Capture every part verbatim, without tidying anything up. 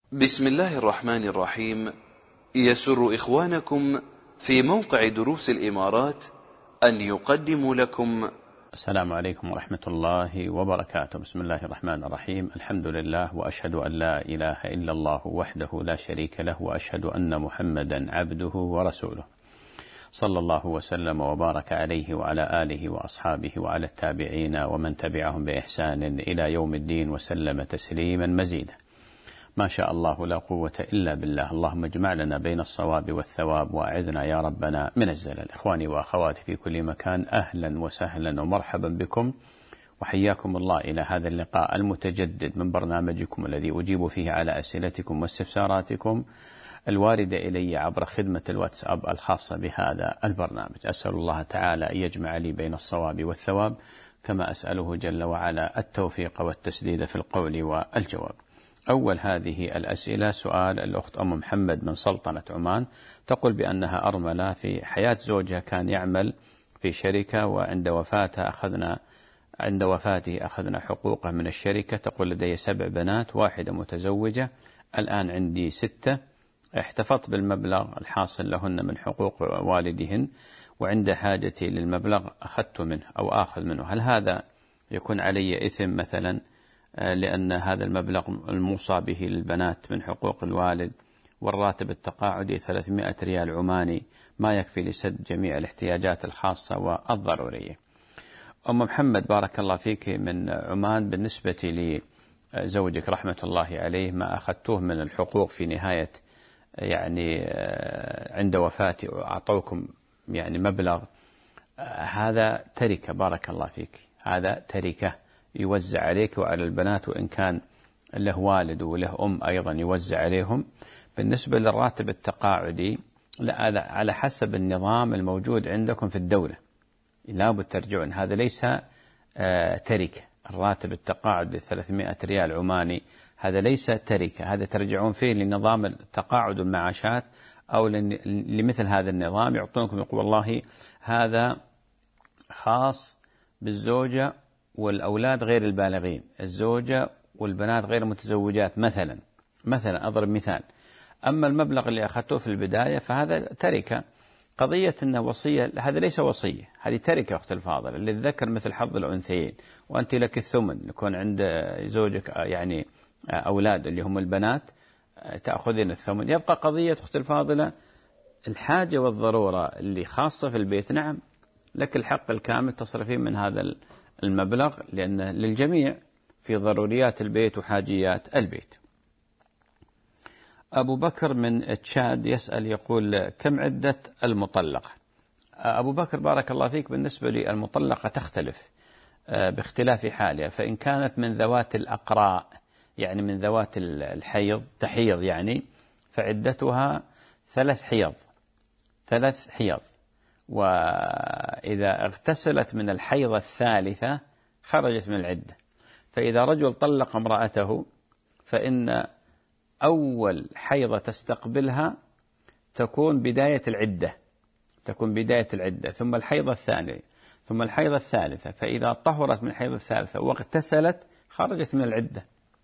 بسم الله الرحمن الرحيم. يسر إخوانكم في موقع دروس الإمارات أن يقدموا لكم. السلام عليكم ورحمة الله وبركاته. بسم الله الرحمن الرحيم. الحمد لله، وأشهد أن لا إله إلا الله وحده لا شريك له، وأشهد أن محمدا عبده ورسوله، صلى الله وسلم وبارك عليه وعلى آله وأصحابه وعلى التابعين ومن تبعهم بإحسان إلى يوم الدين، وسلم تسليما مزيدا. ما شاء الله لا قوة إلا بالله. اللهم اجمع لنا بين الصواب والثواب، وأعذنا يا ربنا من الزلل. إخواني وأخواتي في كل مكان، أهلا وسهلا ومرحبا بكم، وحياكم الله إلى هذا اللقاء المتجدد من برنامجكم الذي أجيب فيه على أسئلتكم واستفساراتكم الواردة إلي عبر خدمة الواتساب الخاصة بهذا البرنامج. أسأل الله تعالى أن يجمع لي بين الصواب والثواب، كما أسأله جل وعلا التوفيق والتسديد في القول والجواب. أول هذه الأسئلة سؤال الأخت أم محمد من سلطنة عمان، تقول بأنها أرملة في حياة زوجها، كان يعمل في شركة، وعند وفاته أخذنا عند وفاته أخذنا حقوقه من الشركة. تقول لدي سبع بنات، واحدة متزوجة، الآن عندي ستة. احتفظت بالمبلغ الحاصل لهن من حقوق والدهن، وعند حاجتي للمبلغ أخذت منه أو آخذ منه. هل هذا يكون علي إثم مثلا، لأن هذا المبلغ الموصى به للبنات من حقوق الوالد، والراتب التقاعدي ثلاثمائة ريال عماني ما يكفي لسد جميع الاحتياجات الخاصة والضرورية؟ أم محمد بارك الله فيك من عمان، بالنسبة لزوجك رحمة الله عليه، ما أخذتوه من الحقوق في نهاية يعني عند وفاتي أعطوكم يعني مبلغ، هذا تركة بارك الله فيك، هذا تركة يوزع عليك وعلى البنات، وإن كان له والد وله أم أيضا يوزع عليهم. بالنسبة للراتب التقاعدي، لا، هذا على حسب النظام الموجود عندكم في الدولة، لا بد ترجعون. هذا ليس آه تركة. الراتب التقاعدي ثلاثمائة ريال عماني هذا ليس تركة، هذا ترجعون فيه لنظام التقاعد والمعاشات، أو لمثل هذا النظام يعطونكم، يقول والله هذا خاص بالزوجة والأولاد غير البالغين، الزوجة والبنات غير المتزوجات مثلا مثلا أضرب مثال. أما المبلغ اللي أخذته في البداية فهذا تركة. قضية أنه وصية، هذا ليس وصية، هذه تركة أخت الفاضلة، للذكر مثل حظ الأنثيين، وأنت لك الثمن، يكون عند زوجك يعني أولاد اللي هم البنات تأخذين الثمن. يبقى قضية أخت الفاضلة الحاجة والضرورة اللي خاصة في البيت، نعم لك الحق الكامل تصرفين من هذا المبلغ، لأن للجميع في ضروريات البيت وحاجيات البيت. أبو بكر من تشاد يسأل، يقول كم عدة المطلقة؟ أبو بكر بارك الله فيك، بالنسبة للمطلقة تختلف باختلاف حالها، فإن كانت من ذوات الأقراء يعني من ذوات الحيض تحيض يعني، فعدتها ثلاث حيض ثلاث حيض وإذا اغتسلت من الحيضة الثالثة خرجت من العدة. فإذا رجل طلق امرأته، فإن أول حيضة تستقبلها تكون بداية العدة تكون بداية العدة ثم الحيضة الثانية، ثم الحيضة الثالثة. فإذا طهرت من الحيضة الثالثة واغتسلت خرجت من العدة.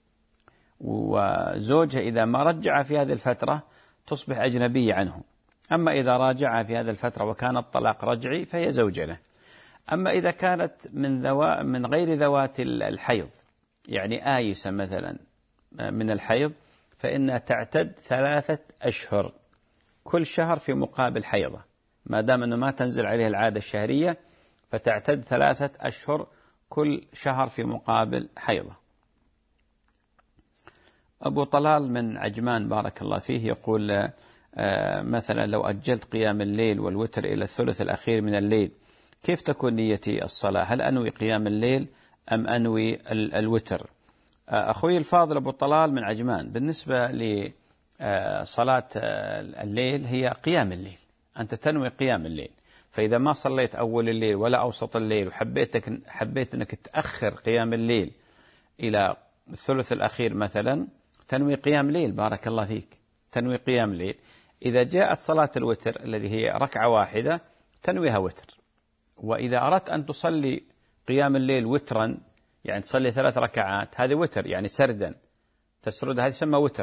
وزوجها إذا ما رجع في هذه الفترة تصبح أجنبية عنه. أما إذا راجعها في هذه الفترة وكان الطلاق رجعي فهي زوجة له. أما إذا كانت من ذوا من غير ذوات الحيض، يعني آيسة مثلا من الحيض، فإنها تعتد ثلاثة أشهر، كل شهر في مقابل حيضة، ما دام أنه ما تنزل عليه العادة الشهرية، فتعتد ثلاثة أشهر كل شهر في مقابل حيضة. أبو طلال من عجمان بارك الله فيه يقول مثلا لو أجلت قيام الليل والوتر إلى الثلث الأخير من الليل، كيف تكون نيتي الصلاة؟ هل أنوي قيام الليل أم أنوي الوتر؟ أخوي الفاضل أبو طلال من عجمان، بالنسبة لصلاة الليل هي قيام الليل، أنت تنوي قيام الليل. فإذا ما صليت أول الليل ولا أوسط الليل وحبيتك حبيت أنك تأخر قيام الليل إلى الثلث الأخير مثلا، تنوي قيام ليل بارك الله فيك، تنوي قيام ليل. إذا جاءت صلاة الوتر الذي هي ركعة واحدة تنويها وتر. وإذا أردت أن تصلي قيام الليل وترا، يعني تصلي ثلاث ركعات، هذه وتر يعني سردا تسرد، هذه يسمى وتر.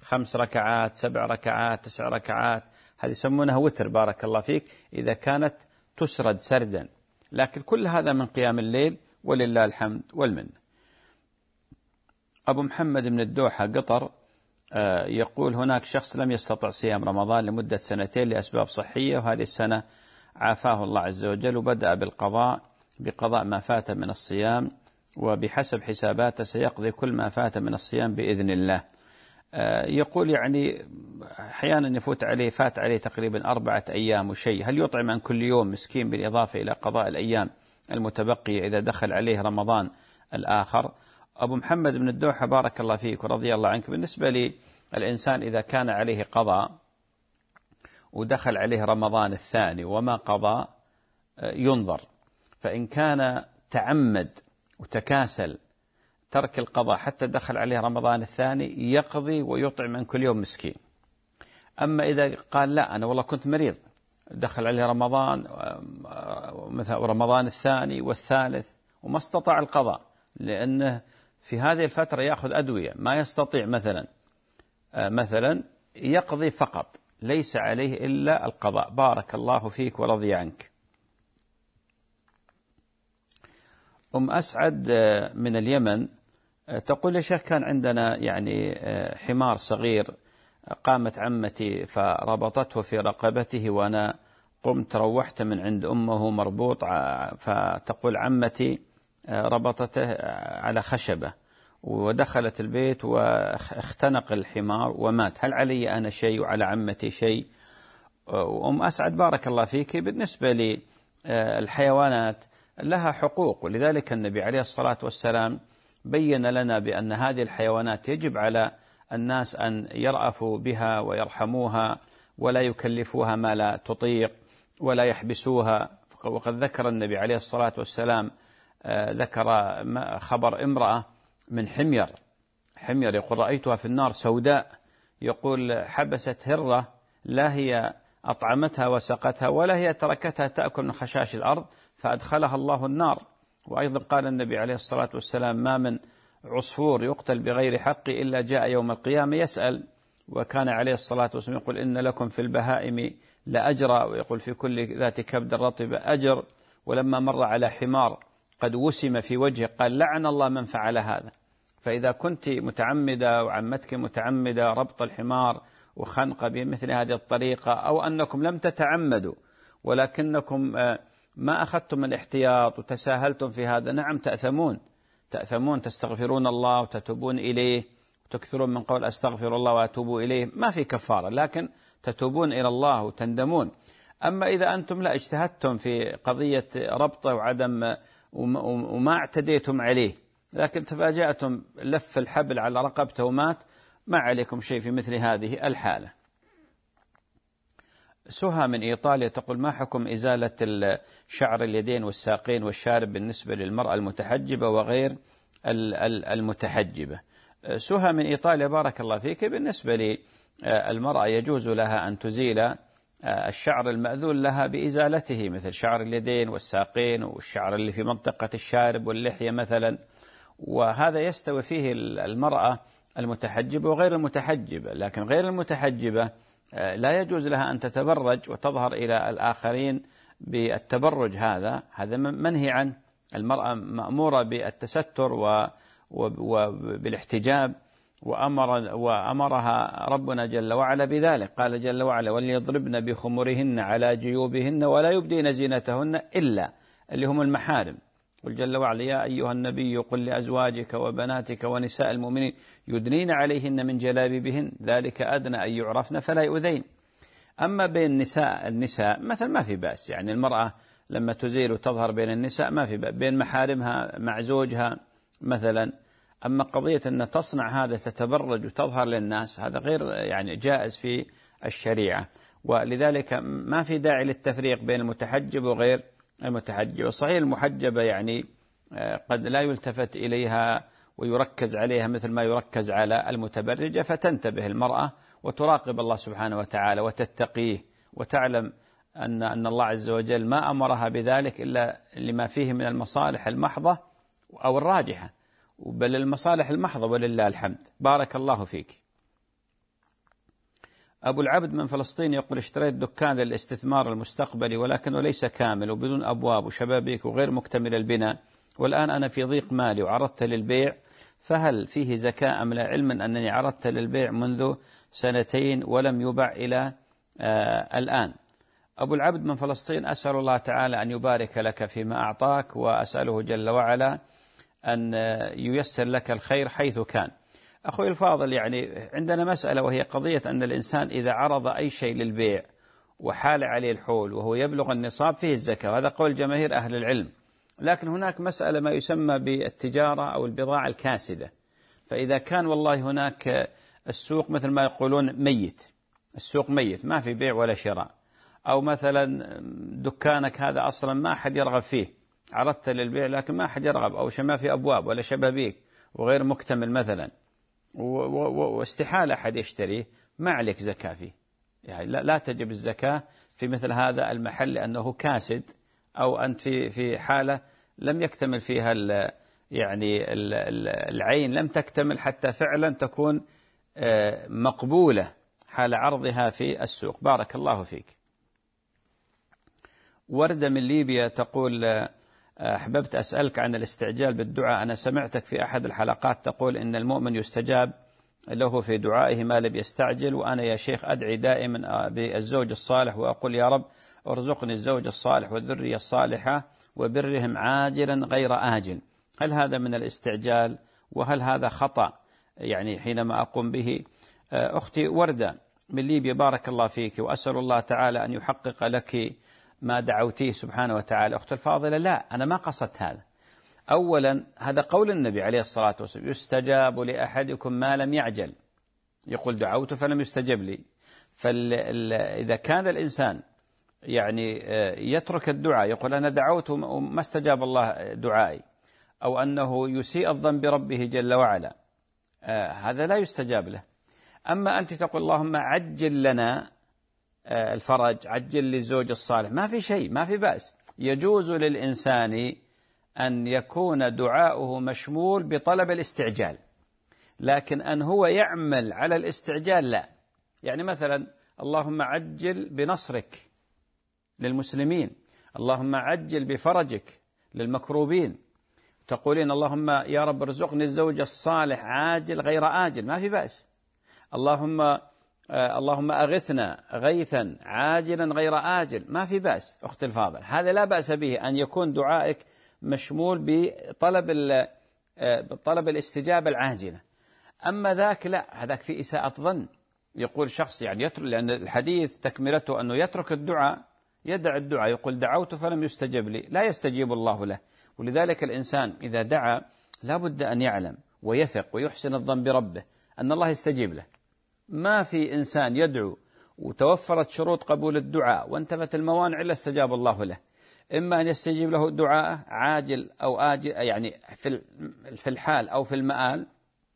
خمس ركعات، سبع ركعات، تسع ركعات، هذه يسمونها وتر بارك الله فيك إذا كانت تسرد سردا، لكن كل هذا من قيام الليل ولله الحمد والمنة. أبو محمد بن الدوحة قطر يقول هناك شخص لم يستطع صيام رمضان لمدة سنتين لأسباب صحية، وهذه السنة عافاه الله عز وجل وبدأ بالقضاء بقضاء ما فات من الصيام، وبحسب حساباته سيقضي كل ما فات من الصيام بإذن الله. يقول يعني أحيانا يفوت عليه فات عليه تقريبا أربعة أيام وشيء، هل يطعم عن كل يوم مسكين بالإضافة إلى قضاء الأيام المتبقية إذا دخل عليه رمضان الآخر؟ أبو محمد بن الدوحة بارك الله فيك ورضي الله عنك، بالنسبة لي الإنسان إذا كان عليه قضاء ودخل عليه رمضان الثاني وما قضى ينظر، فإن كان تعمد وتكاسل ترك القضاء حتى دخل عليه رمضان الثاني يقضي ويطعم من كل يوم مسكين. أما إذا قال لا أنا والله كنت مريض دخل عليه رمضان مثلا رمضان الثاني والثالث وما استطاع القضاء، لأنه في هذه الفترة يأخذ أدوية ما يستطيع مثلا مثلا يقضي فقط ليس عليه إلا القضاء. بارك الله فيك ورضي عنك. أم أسعد من اليمن تقول يا شيخ كان عندنا يعني حمار صغير، قامت عمتي فربطته في رقبته وأنا قمت روحت من عند أمه مربوط، فتقول عمتي ربطته على خشبة ودخلت البيت واختنق الحمار ومات، هل علي أنا شيء وعلى عمتي شيء؟ وأم أسعد بارك الله فيك بالنسبة للحيوانات لها حقوق، ولذلك النبي عليه الصلاة والسلام بين لنا بأن هذه الحيوانات يجب على الناس أن يرأفوا بها ويرحموها ولا يكلفوها ما لا تطيق ولا يحبسوها. وقد ذكر النبي عليه الصلاة والسلام ذكر خبر امرأة من حمير حمير يقول رأيتها في النار سوداء، يقول حبست هرة لا هي أطعمتها وسقتها ولا هي تركتها تأكل من خشاش الأرض فأدخلها الله النار. وأيضا قال النبي عليه الصلاة والسلام ما من عصفور يقتل بغير حق إلا جاء يوم القيامة يسأل. وكان عليه الصلاة والسلام يقول إن لكم في البهائم لأجرا، ويقول في كل ذات كبد رطب أجر. ولما مر على حمار قد وسم في وجهه قال لعن الله من فعل هذا. فإذا كنت متعمدة وعمتك متعمدة ربط الحمار وخنقه بمثل هذه الطريقة، أو أنكم لم تتعمدوا ولكنكم ما أخذتم الاحتياط وتساهلتم في هذا، نعم تأثمون تأثمون تستغفرون الله وتتوبون إليه وتكثرون من قول أستغفر الله وأتوب إليه، ما في كفارة لكن تتوبون إلى الله وتندمون. أما إذا أنتم لا اجتهدتم في قضية ربطه وعدم وما اعتديتم عليه لكن تفاجأتم لف الحبل على رقبته ومات، ما عليكم شيء في مثل هذه الحالة. سهى من إيطاليا تقول ما حكم إزالة شعر اليدين والساقين والشارب بالنسبة للمرأة المتحجبة وغير المتحجبة؟ سهى من إيطاليا بارك الله فيك، بالنسبة للمرأة يجوز لها أن تزيل الشعر المأذون لها بإزالته مثل شعر اليدين والساقين والشعر اللي في منطقة الشارب واللحية مثلا، وهذا يستوي فيه المرأة المتحجبة وغير المتحجبة. لكن غير المتحجبة لا يجوز لها أن تتبرج وتظهر إلى الآخرين بالتبرج، هذا هذا منهي عنه. المرأة مأمورة بالتستر وبالاحتجاب، وأمر وأمرها ربنا جل وعلا بذلك، قال جل وعلا وليضربن بخمرهن على جيوبهن ولا يبدين زينتهن إلا اللي هم المحارم. قل جل وعلا يا أيها النبي قل لأزواجك وبناتك ونساء المؤمنين يدنين عليهن من جلابيبهن ذلك أدنى أن يعرفن فلا يؤذين. أما بين النساء النساء مثل ما في بأس، يعني المرأة لما تزيل وتظهر بين النساء ما في بأس، بين محارمها مع زوجها مثلا. أما قضية أن تصنع هذا تتبرج وتظهر للناس هذا غير يعني جائز في الشريعة، ولذلك ما في داعي للتفريق بين المتحجب وغير المتحجب. الصحيح المحجبة يعني قد لا يلتفت إليها ويركز عليها مثل ما يركز على المتبرجة، فتنتبه المرأة وتراقب الله سبحانه وتعالى وتتقيه وتعلم أن أن الله عز وجل ما أمرها بذلك إلا لما فيه من المصالح المحضة أو الراجحة، بل المصالح المحضة ولله الحمد. بارك الله فيك. أبو العبد من فلسطين يقول اشتريت دكان للاستثمار المستقبلي ولكنه ليس كامل وبدون أبواب وشبابيك وغير مكتمل البناء، والآن أنا في ضيق مالي وعرضت للبيع، فهل فيه زكاة أم لا؟ علما أنني عرضت للبيع منذ سنتين ولم يبع إلى آه الآن. أبو العبد من فلسطين أسأل الله تعالى أن يبارك لك فيما أعطاك، وأسأله جل وعلا أن ييسر لك الخير حيث كان. أخوي الفاضل، يعني عندنا مسألة وهي قضية أن الإنسان إذا عرض أي شيء للبيع وحال عليه الحول وهو يبلغ النصاب فيه الزكاة، وهذا قول جماهير أهل العلم. لكن هناك مسألة ما يسمى بالتجارة أو البضاعة الكاسدة، فإذا كان والله هناك السوق مثل ما يقولون ميت، السوق ميت ما في بيع ولا شراء، أو مثلا دكانك هذا أصلا ما أحد يرغب فيه، عرضت للبيع لكن ما أحد يرغب، أو ما في أبواب ولا شبابيك وغير مكتمل مثلا، واستحالة أحد يشتريه، ما عليك زكاة فيه، يعني لا تجب الزكاة في مثل هذا المحل لأنه كاسد، أو أنت في في حالة لم يكتمل فيها ال يعني ال العين لم تكتمل حتى فعلا تكون مقبولة حال عرضها في السوق. بارك الله فيك. وردة من ليبيا تقول أحببت أسألك عن الاستعجال بالدعاء. أنا سمعتك في أحد الحلقات تقول إن المؤمن يستجاب له في دعائه ما لم يستعجل، وأنا يا شيخ أدعي دائما بالزوج الصالح وأقول يا رب ارزقني الزوج الصالح والذرية الصالحة وبرهم عاجلا غير آجل. هل هذا من الاستعجال؟ وهل هذا خطأ يعني حينما أقوم به؟ أختي وردة من ليبيا بارك الله فيك، وأسأل الله تعالى أن يحقق لك ما دعوتيه سبحانه وتعالى. أخت الفاضلة، لا أنا ما قصدت هذا. أولا هذا قول النبي عليه الصلاة والسلام يستجاب لأحدكم ما لم يعجل، يقول دعوت فلم يستجب لي. فإذا كان الإنسان يعني يترك الدعاء يقول أنا دعوت وما استجاب الله دعائي، أو أنه يسيء الظن بربه جل وعلا، هذا لا يستجاب له. أما أنت تقول اللهم عجل لنا الفرج، عجل للزوج الصالح، ما في شيء، ما في بأس. يجوز للإنسان أن يكون دعاؤه مشمول بطلب الاستعجال، لكن أن هو يعمل على الاستعجال لا. يعني مثلا اللهم عجل بنصرك للمسلمين، اللهم عجل بفرجك للمكروبين، تقولين اللهم يا رب ارزقني الزوج الصالح عاجل غير آجل، ما في بأس. اللهم آه اللهم أغثنا غيثا عاجلا غير آجل، ما في بأس. أخت الفاضل، هذا لا بأس به أن يكون دعائك مشمول بطلب طلب الاستجابة العاجلة. أما ذاك لا، هذاك في إساءة ظن. يقول شخص يعني يترك، لأن الحديث تكملته أنه يترك الدعاء، يدع الدعاء، يقول دعوت فلم يستجب لي، لا يستجيب الله له. ولذلك الإنسان إذا دعا لا بد أن يعلم ويثق ويحسن الظن بربه أن الله يستجيب له. ما في إنسان يدعو وتوفرت شروط قبول الدعاء وانتفت الموانع إلا استجاب الله له. إما أن يستجيب له الدعاء عاجل أو آجل، يعني في الحال أو في المآل،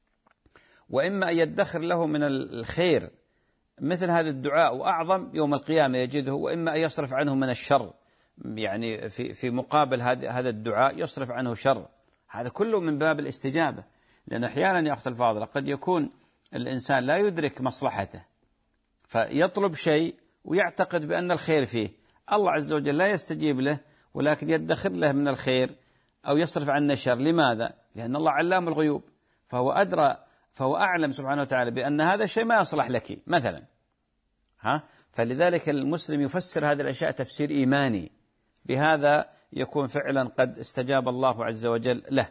وإما أن يدخر له من الخير مثل هذا الدعاء وأعظم يوم القيامة يجده، وإما أن يصرف عنه من الشر، يعني في في مقابل هذا الدعاء يصرف عنه شر. هذا كله من باب الاستجابة. لأن أحيانا يا أخت الفاضلة قد يكون الإنسان لا يدرك مصلحته فيطلب شيء ويعتقد بأن الخير فيه، الله عز وجل لا يستجيب له ولكن يدخر له من الخير أو يصرف عنه الشر. لماذا؟ لأن الله علام الغيوب، فهو أدرى، فهو أعلم سبحانه وتعالى بأن هذا الشيء ما يصلح لك مثلا. ها؟ فلذلك المسلم يفسر هذه الأشياء تفسير إيماني، بهذا يكون فعلا قد استجاب الله عز وجل له.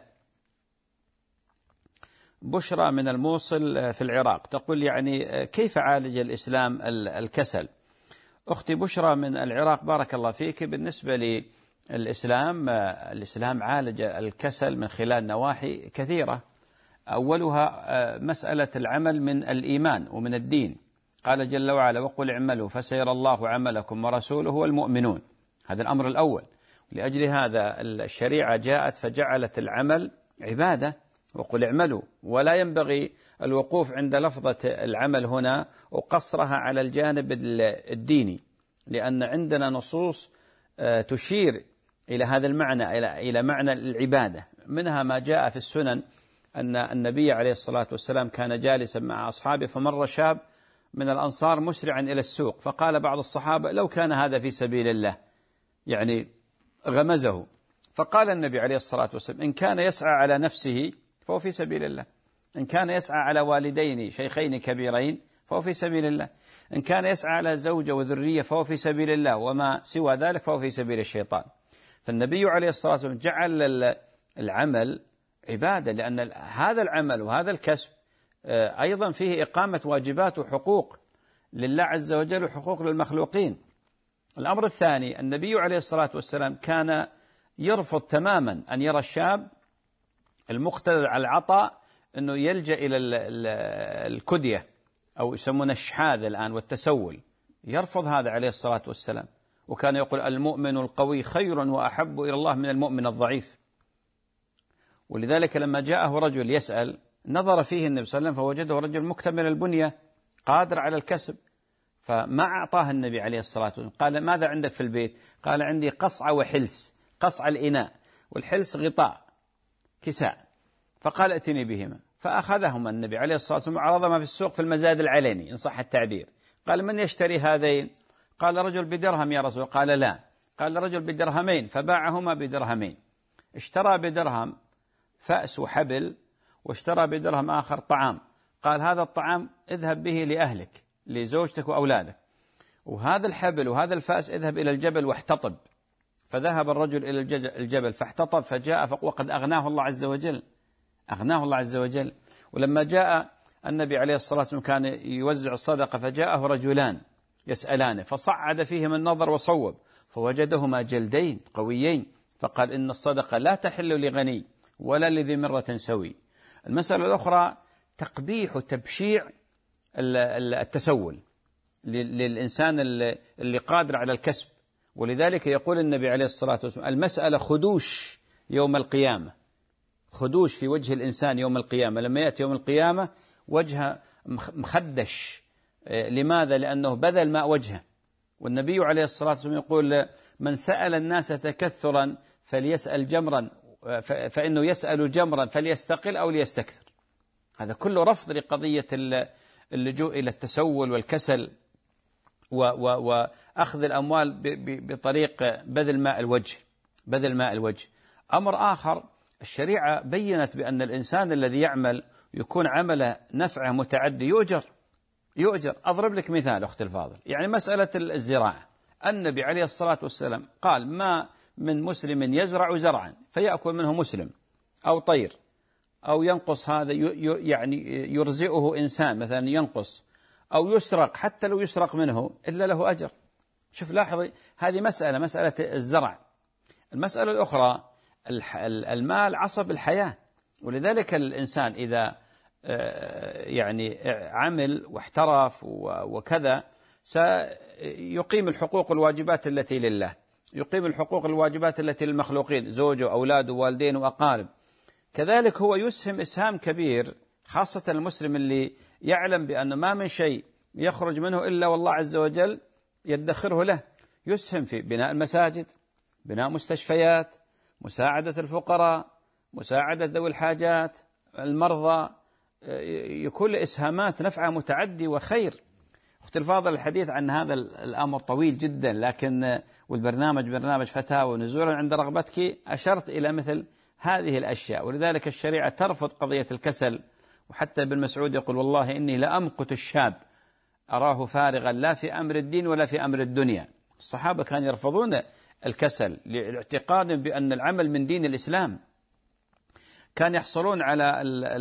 بشرى من الموصل في العراق تقول يعني كيف عالج الإسلام الكسل؟ أختي بشرى من العراق بارك الله فيك، بالنسبة للإسلام، الإسلام عالج الكسل من خلال نواحي كثيرة. أولها مسألة العمل من الإيمان ومن الدين. قال جل وعلا وقل اعملوا فسيرى الله عملكم ورسوله والمؤمنون. هذا الأمر الأول. لأجل هذا الشريعة جاءت فجعلت العمل عبادة، وقل اعملوا، ولا ينبغي الوقوف عند لفظة العمل هنا وقصرها على الجانب الديني، لأن عندنا نصوص تشير إلى هذا المعنى، إلى معنى العبادة. منها ما جاء في السنن أن النبي عليه الصلاة والسلام كان جالسا مع أصحابه فمر شاب من الأنصار مسرعا إلى السوق، فقال بعض الصحابة لو كان هذا في سبيل الله، يعني غمزه. فقال النبي عليه الصلاة والسلام إن كان يسعى على نفسه فهو في سبيل الله، إن كان يسعى على والدين شيخين كبيرين فهو في سبيل الله، إن كان يسعى على زوجة وذرية فهو في سبيل الله، وما سوى ذلك فهو في سبيل الشيطان. فالنبي عليه الصلاة والسلام جعل العمل عبادة، لأن هذا العمل وهذا الكسب أيضا فيه إقامة واجبات وحقوق لله عز وجل وحقوق للمخلوقين. الأمر الثاني، النبي عليه الصلاة والسلام كان يرفض تماما أن يرى الشاب المقتدر على العطاء أنه يلجأ إلى الكدية أو يسمونه الشحاذ الآن والتسول، يرفض هذا عليه الصلاة والسلام. وكان يقول المؤمن القوي خير وأحب إلى الله من المؤمن الضعيف. ولذلك لما جاءه رجل يسأل نظر فيه النبي صلى الله عليه وسلم فوجده رجل مكتمل البنية قادر على الكسب، فما أعطاه النبي عليه الصلاة والسلام. قال ماذا عندك في البيت؟ قال عندي قصعة وحلس، قصعة الإناء والحلس غطاء كساء. فقال ائتني بهما، فأخذهما النبي عليه الصلاة والسلام وعرضهما في السوق في المزاد العلني إن صح التعبير. قال من يشتري هذين؟ قال رجل بدرهم يا رسول. قال لا. قال رجل بدرهمين، فباعهما بدرهمين. اشترى بدرهم فأس وحبل، واشترى بدرهم آخر طعام. قال هذا الطعام اذهب به لأهلك لزوجتك وأولادك، وهذا الحبل وهذا الفأس اذهب إلى الجبل واحتطب. فذهب الرجل إلى الجبل فاحتطب، فجاء وقد أغناه الله عز وجل، أغناه الله عز وجل. ولما جاء النبي عليه الصلاة والسلام كان يوزع الصدقة، فجاءه رجلان يسألانه، فصعد فيهم النظر وصوب فوجدهما جلدين قويين، فقال إن الصدقة لا تحل لغني ولا لذي مرة سوي. المسألة الأخرى تقبيح وتبشيع التسول للإنسان اللي قادر على الكسب. ولذلك يقول النبي عليه الصلاة والسلام المسألة خدوش يوم القيامة، خدوش في وجه الإنسان يوم القيامة. لما يأتي يوم القيامة وجهه مخدش. لماذا؟ لأنه بذل ماء وجهه. والنبي عليه الصلاة والسلام يقول من سأل الناس تكثرا فليسأل جمرا، فإنه يسأل جمرا فليستقل أو ليستكثر. هذا كله رفض لقضية اللجوء إلى التسول والكسل وأخذ الأموال بطريق بذل ماء الوجه، بذل ماء الوجه. أمر آخر، الشريعة بيّنت بأن الإنسان الذي يعمل يكون عمله نفعه متعدي يؤجر، يؤجر. أضرب لك مثال أختي الفاضل، يعني مسألة الزراعة. النبي عليه الصلاة والسلام قال ما من مسلم يزرع زرعا فيأكل منه مسلم أو طير أو ينقص هذا يعني يرزئه إنسان مثلا ينقص أو يسرق، حتى لو يسرق منه إلا له أجر. شوف لاحظي، هذه مسألة مسألة الزرع. المسألة الأخرى المال عصب الحياة، ولذلك الإنسان إذا يعني عمل واحترف وكذا سيقيم الحقوق والواجبات التي لله، يقيم الحقوق والواجبات التي للمخلوقين، زوجه وأولاده ووالدين وأقارب. كذلك هو يسهم إسهام كبير، خاصة المسلم اللي يعلم بأن ما من شيء يخرج منه إلا والله عز وجل يدخره له. يسهم في بناء المساجد، بناء مستشفيات، مساعدة الفقراء، مساعدة ذوي الحاجات، المرضى، يكون إسهامات نفعها متعدي وخير. أختي الفاضل، الحديث عن هذا الأمر طويل جدا، لكن والبرنامج برنامج فتاوى ونزولا عند رغبتك أشرت إلى مثل هذه الأشياء. ولذلك الشريعة ترفض قضية الكسل. وحتى ابن مسعود يقول والله إني لأمقت الشاب أراه فارغا لا في أمر الدين ولا في أمر الدنيا. الصحابة كانوا يرفضون الكسل لاعتقاد بأن العمل من دين الإسلام. كان يحصلون على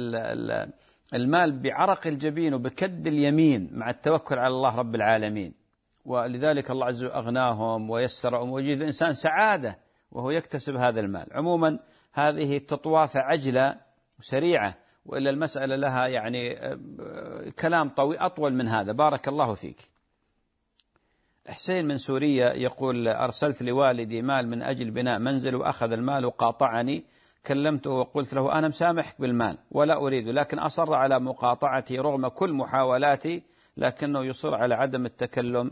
المال بعرق الجبين وبكد اليمين مع التوكل على الله رب العالمين. ولذلك الله عز وجل أغناهم ويسرهم ويجد الإنسان سعادة وهو يكتسب هذا المال. عموما هذه تطواف عجلة وسريعة، وإلا المسألة لها يعني كلام طويل أطول من هذا. بارك الله فيك. حسين من سوريا يقول أرسلت لوالدي مال من أجل بناء منزل وأخذ المال وقاطعني، كلمته وقلت له أنا مسامحك بالمال ولا أريد، لكن أصر على مقاطعتي رغم كل محاولاتي، لكنه يصر على عدم التكلم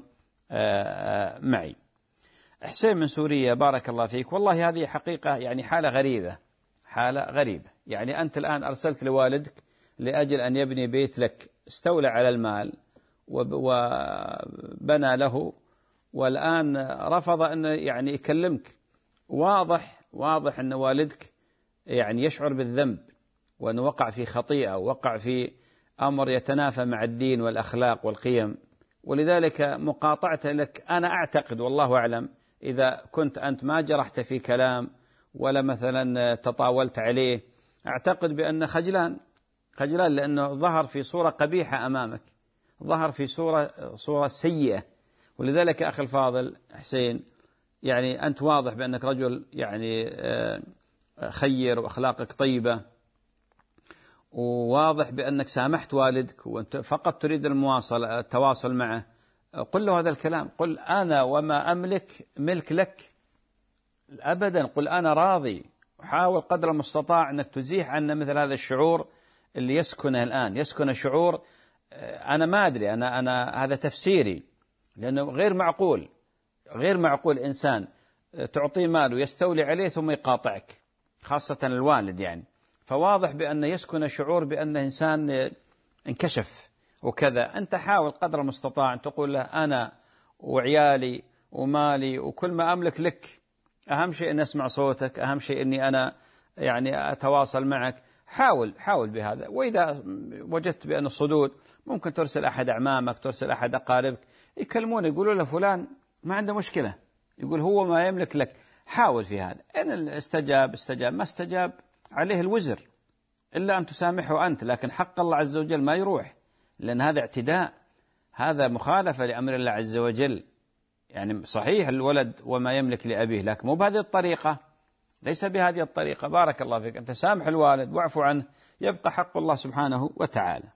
معي. حسين من سوريا بارك الله فيك. والله هذه حقيقة يعني حالة غريبة، حالة غريبة. يعني أنت الآن أرسلت لوالدك لأجل أن يبني بيت لك، استولى على المال وبنى له، والآن رفض أن يعني يكلمك. واضح واضح أن والدك يعني يشعر بالذنب، وأنه وقع في خطيئة، ووقع في أمر يتنافى مع الدين والأخلاق والقيم، ولذلك مقاطعته لك أنا أعتقد والله أعلم إذا كنت أنت ما جرحت في كلام ولا مثلا تطاولت عليه، أعتقد بأن خجلان خجلان لأنه ظهر في صورة قبيحة أمامك، ظهر في صورة صورة سيئة. ولذلك أخي الفاضل حسين، يعني أنت واضح بأنك رجل يعني خير وأخلاقك طيبة، وواضح بأنك سامحت والدك وأنت فقط تريد المواصلة التواصل معه. قل له هذا الكلام، قل أنا وما أملك ملك لك أبدا، قل أنا راضي. وحاول قدر المستطاع أنك تزيح عنا مثل هذا الشعور اللي يسكنه الآن، يسكن شعور أنا ما أدري، أنا أنا هذا تفسيري، لأنه غير معقول غير معقول إنسان تعطيه مال ويستولي عليه ثم يقاطعك، خاصة الوالد يعني. فواضح بأن يسكن شعور بأن إنسان انكشف وكذا. أنت حاول قدر المستطاع أن تقول له أنا وعيالي ومالي وكل ما أملك لك، أهم شيء أن أسمع صوتك، أهم شيء أني أنا يعني أتواصل معك. حاول حاول بهذا. وإذا وجدت بأن الصدود، ممكن ترسل أحد أعمامك، ترسل أحد أقاربك يكلمون يقولوا له فلان ما عنده مشكلة، يقول هو ما يملك لك. حاول في هذا، إن استجاب استجاب، ما استجاب عليه الوزر، إلا أن تسامحه أنت. لكن حق الله عز وجل ما يروح، لأن هذا اعتداء، هذا مخالفة لأمر الله عز وجل. يعني صحيح الولد وما يملك لأبيه، لكن مو بهذه الطريقة، ليس بهذه الطريقة. بارك الله فيك، أنت سامح الوالد واعفو عنه، يبقى حق الله سبحانه وتعالى.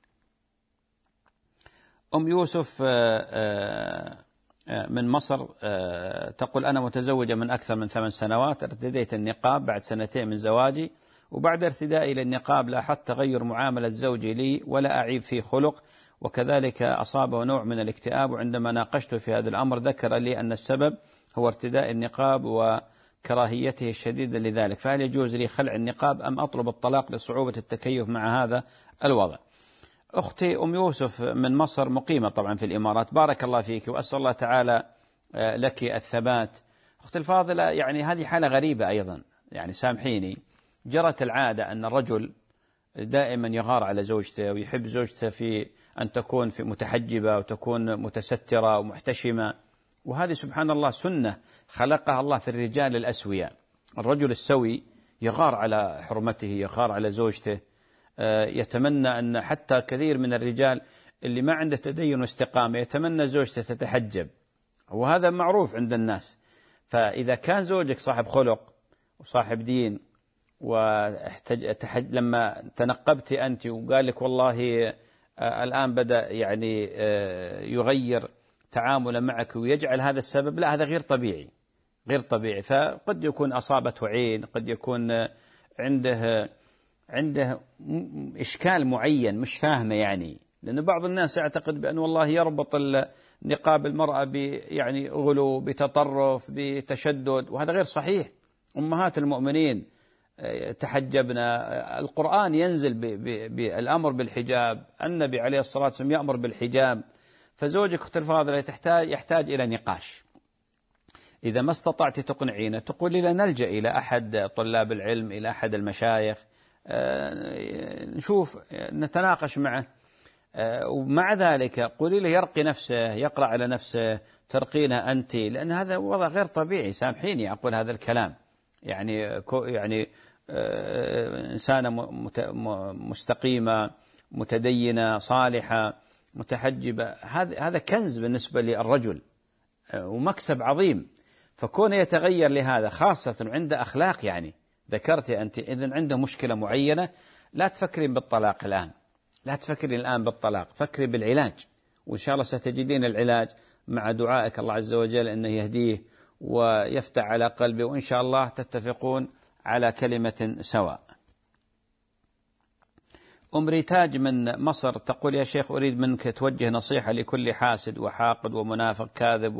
أم يوسف من مصر تقول أنا متزوجة من أكثر من ثمان سنوات، ارتديت النقاب بعد سنتين من زواجي، وبعد ارتدائي للنقاب لاحظت تغير معاملة زوجي لي ولا أعيب في خلق، وكذلك أصابه نوع من الاكتئاب. وعندما ناقشته في هذا الأمر ذكر لي أن السبب هو ارتداء النقاب وكراهيته الشديدة لذلك، فهل يجوز لي خلع النقاب أم أطلب الطلاق لصعوبة التكيف مع هذا الوضع؟ أختي أم يوسف من مصر مقيمة طبعا في الإمارات، بارك الله فيك وأسأل الله تعالى لك الثبات. أختي الفاضلة، يعني هذه حالة غريبة أيضا، يعني سامحيني، جرت العادة أن الرجل دائما يغار على زوجته ويحب زوجته في أن تكون في متحجبة وتكون متسترة ومحتشمة، وهذه سبحان الله سنة خلقها الله في الرجال الأسوياء. الرجل السوي يغار على حرمته، يغار على زوجته، يتمنى أن حتى كثير من الرجال اللي ما عنده تدين واستقامة يتمنى زوجته تتحجب، وهذا معروف عند الناس. فإذا كان زوجك صاحب خلق وصاحب دين، واحتج لما تنقبت أنت وقال لك والله الآن بدأ يعني يغير تعامله معك ويجعل هذا السبب، لا، هذا غير طبيعي غير طبيعي. فقد يكون أصابته عين، قد يكون عنده عنده إشكال معين مش فاهمه، يعني لأن بعض الناس يعتقد بأن والله يربط نقاب المرأة ب يعني غلو، بتطرف، بتشدد، وهذا غير صحيح. أمهات المؤمنين تحجبنا، القرآن ينزل بالأمر بالحجاب، النبي عليه الصلاة والسلام يأمر بالحجاب. فزوجك أخت الفاضلة يحتاج يحتاج إلى نقاش. إذا ما استطعت تقنعينه تقولي لا، نلجأ إلى أحد طلاب العلم، إلى أحد المشايخ، نشوف نتناقش معه، ومع ذلك قولي له يرقي نفسه، يقرأ على نفسه، ترقينها أنت، لأن هذا وضع غير طبيعي. سامحيني أقول هذا الكلام، يعني يعني إنسانة مستقيمة متدينة صالحة متحجبة، هذا هذا كنز بالنسبة للرجل ومكسب عظيم. فكونه يتغير لهذا، خاصة عنده أخلاق، يعني ذكرت أنت إذن عنده مشكلة معينة، لا تفكرين بالطلاق الآن، لا تفكرين الآن بالطلاق، فكري بالعلاج، وإن شاء الله ستجدين العلاج مع دعائك الله عز وجل أنه يهديه ويفتح على قلبه، وإن شاء الله تتفقون على كلمة سواء. أم ريتاج من مصر تقول يا شيخ أريد منك توجه نصيحة لكل حاسد وحاقد ومنافق كاذب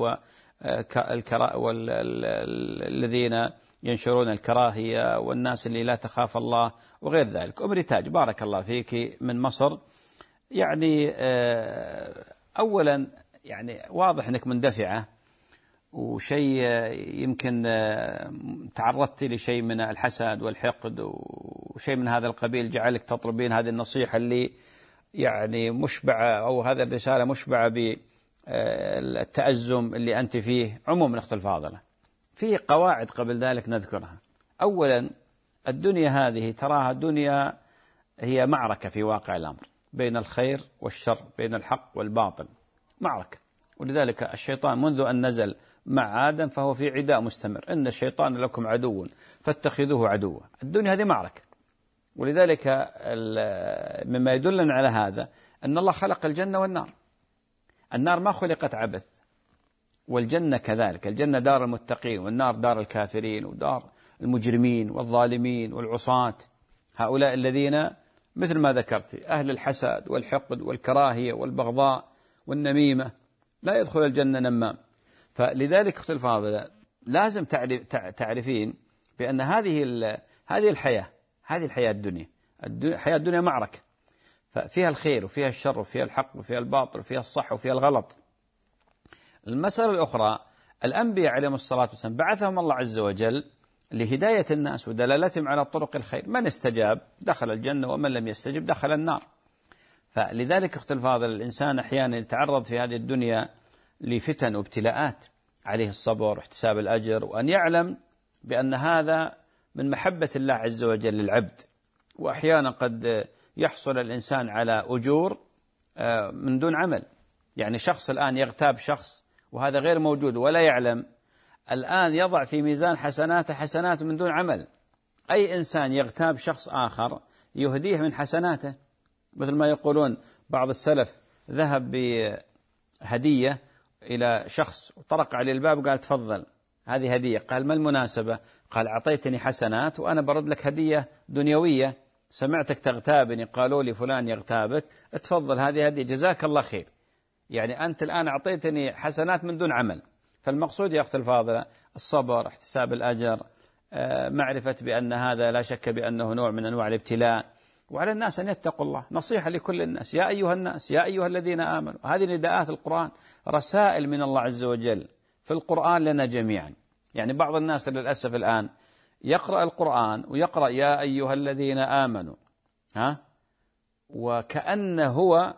والذين ينشرون الكراهية والناس اللي لا تخاف الله وغير ذلك. أم ريتاج بارك الله فيك من مصر، يعني أولا يعني واضح أنك مندفعة، وشيء يمكن تعرضت لشيء من الحسد والحقد وشيء من هذا القبيل جعلك تطلبين هذه النصيحة اللي يعني مشبعة، أو هذه الرسالة مشبعة بالتأزم اللي أنت فيه. عموما أخت الفاضلة، فيه قواعد قبل ذلك نذكرها. أولا، الدنيا هذه تراها دنيا هي معركة في واقع الأمر بين الخير والشر، بين الحق والباطل، معركة. ولذلك الشيطان منذ أن نزل مع آدم فهو في عداء مستمر، إن الشيطان لكم عدو فاتخذوه عدوا. الدنيا هذه معركة. ولذلك مما يدلنا على هذا أن الله خلق الجنة والنار. النار ما خلقت عبث، والجنة كذلك. الجنة دار المتقين، والنار دار الكافرين ودار المجرمين والظالمين والعصاة، هؤلاء الذين مثل ما ذكرت أهل الحسد والحقد والكراهية والبغضاء والنميمة، لا يدخل الجنة نمام. فلذلك أختي الفاضلة لازم تعرفين بأن هذه هذه الحياة هذه الحياة الدنيا الحياة الدنيا معركة، ففيها الخير وفيها الشر وفيها الحق وفيها الباطل وفيها الصح وفيها الغلط. المسألة الأخرى، الأنبياء عليهم الصلاة والسلام بعثهم الله عز وجل لهداية الناس ودلالتهم على طرق الخير. من استجاب دخل الجنة، ومن لم يستجب دخل النار. فلذلك أخت الفاضل، الإنسان أحيانا يتعرض في هذه الدنيا لفتن وابتلاءات، عليه الصبر واحتساب الأجر، وأن يعلم بأن هذا من محبة الله عز وجل للعبد. وأحيانا قد يحصل الإنسان على أجور من دون عمل. يعني شخص الآن يغتاب شخص وهذا غير موجود ولا يعلم، الآن يضع في ميزان حسناته حسنات من دون عمل. أي إنسان يغتاب شخص آخر يهديه من حسناته، مثل ما يقولون بعض السلف ذهب بهدية إلى شخص وطرق عليه الباب وقال تفضل هذه هدية. قال ما المناسبة؟ قال أعطيتني حسنات وأنا برد لك هدية دنيوية، سمعتك تغتابني، قالوا لي فلان يغتابك، اتفضل هذه هدية جزاك الله خير. يعني أنت الآن أعطيتني حسنات من دون عمل. فالمقصود يا أخت الفاضلة الصبر، احتساب الأجر، معرفة بأن هذا لا شك بأنه نوع من أنواع الابتلاء. وعلى الناس أن يتقوا الله. نصيحة لكل الناس، يا أيها الناس يا أيها الذين آمنوا. هذه نداءات القرآن، رسائل من الله عز وجل في القرآن لنا جميعا. يعني بعض الناس للأسف الآن يقرأ القرآن ويقرأ يا أيها الذين آمنوا، ها، وكأنه هو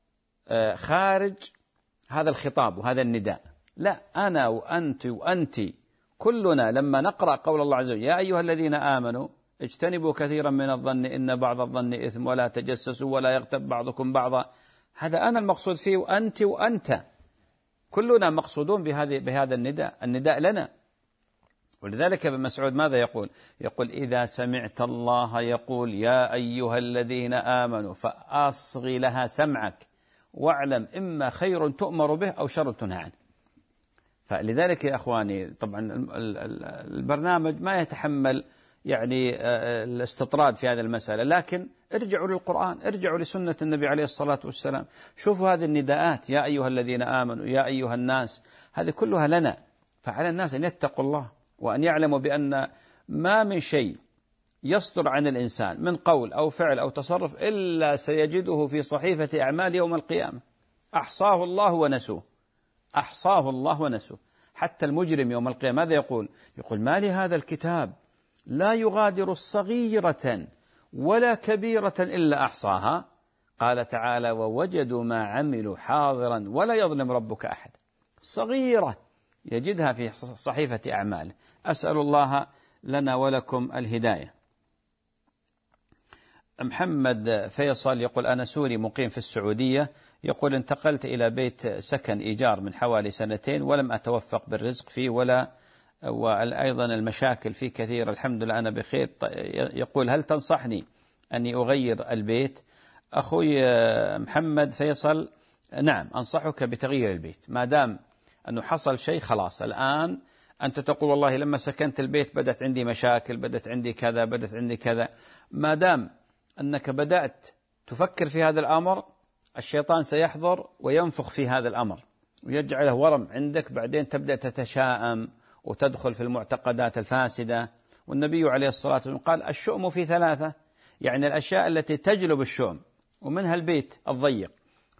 خارج هذا الخطاب وهذا النداء. لا، أنا وأنت وأنت كلنا لما نقرأ قول الله عز وجل يا أيها الذين آمنوا اجتنبوا كثيرا من الظن إن بعض الظن إثم ولا تجسسوا ولا يغتب بعضكم بعضا، هذا أنا المقصود فيه، وأنت وأنت كلنا مقصودون بهذه بهذا النداء. النداء لنا. ولذلك ابن مسعود ماذا يقول؟ يقول إذا سمعت الله يقول يا أيها الذين آمنوا فأصغي لها سمعك واعلم إما خير تؤمر به أو شر تنهى عنه. فلذلك يا أخواني طبعا البرنامج ما يتحمل يعني الاستطراد في هذه المسألة، لكن ارجعوا للقرآن، ارجعوا لسنة النبي عليه الصلاة والسلام، شوفوا هذه النداءات يا أيها الذين آمنوا يا أيها الناس، هذه كلها لنا. فعلى الناس أن يتقوا الله وأن يعلموا بأن ما من شيء يصدر عن الإنسان من قول أو فعل أو تصرف إلا سيجده في صحيفة أعمال يوم القيامة. أحصاه الله ونسوه، أحصاه الله ونسوه. حتى المجرم يوم القيامة ماذا يقول؟ يقول ما لهذا الكتاب لا يغادر صغيرة ولا كبيرة إلا أحصاها. قال تعالى ووجدوا ما عملوا حاضرا ولا يظلم ربك أحد. صغيرة يجدها في صحيفة أعماله. أسأل الله لنا ولكم الهداية. محمد فيصل يقول أنا سوري مقيم في السعودية، يقول انتقلت إلى بيت سكن إيجار من حوالي سنتين ولم أتوفق بالرزق فيه ولا وأيضا المشاكل فيه كثيرة، الحمد لله أنا بخير. يقول هل تنصحني أني أغير البيت؟ أخوي محمد فيصل نعم أنصحك بتغيير البيت، ما دام أنه حصل شيء خلاص. الآن أنت تقول والله لما سكنت البيت بدأت عندي مشاكل، بدأت عندي كذا، بدأت عندي كذا. ما دام أنك بدأت تفكر في هذا الأمر الشيطان سيحضر وينفخ في هذا الأمر ويجعله ورم عندك، بعدين تبدأ تتشائم وتدخل في المعتقدات الفاسدة. والنبي عليه الصلاة والسلام قال الشؤم في ثلاثة، يعني الأشياء التي تجلب الشؤم، ومنها البيت الضيق.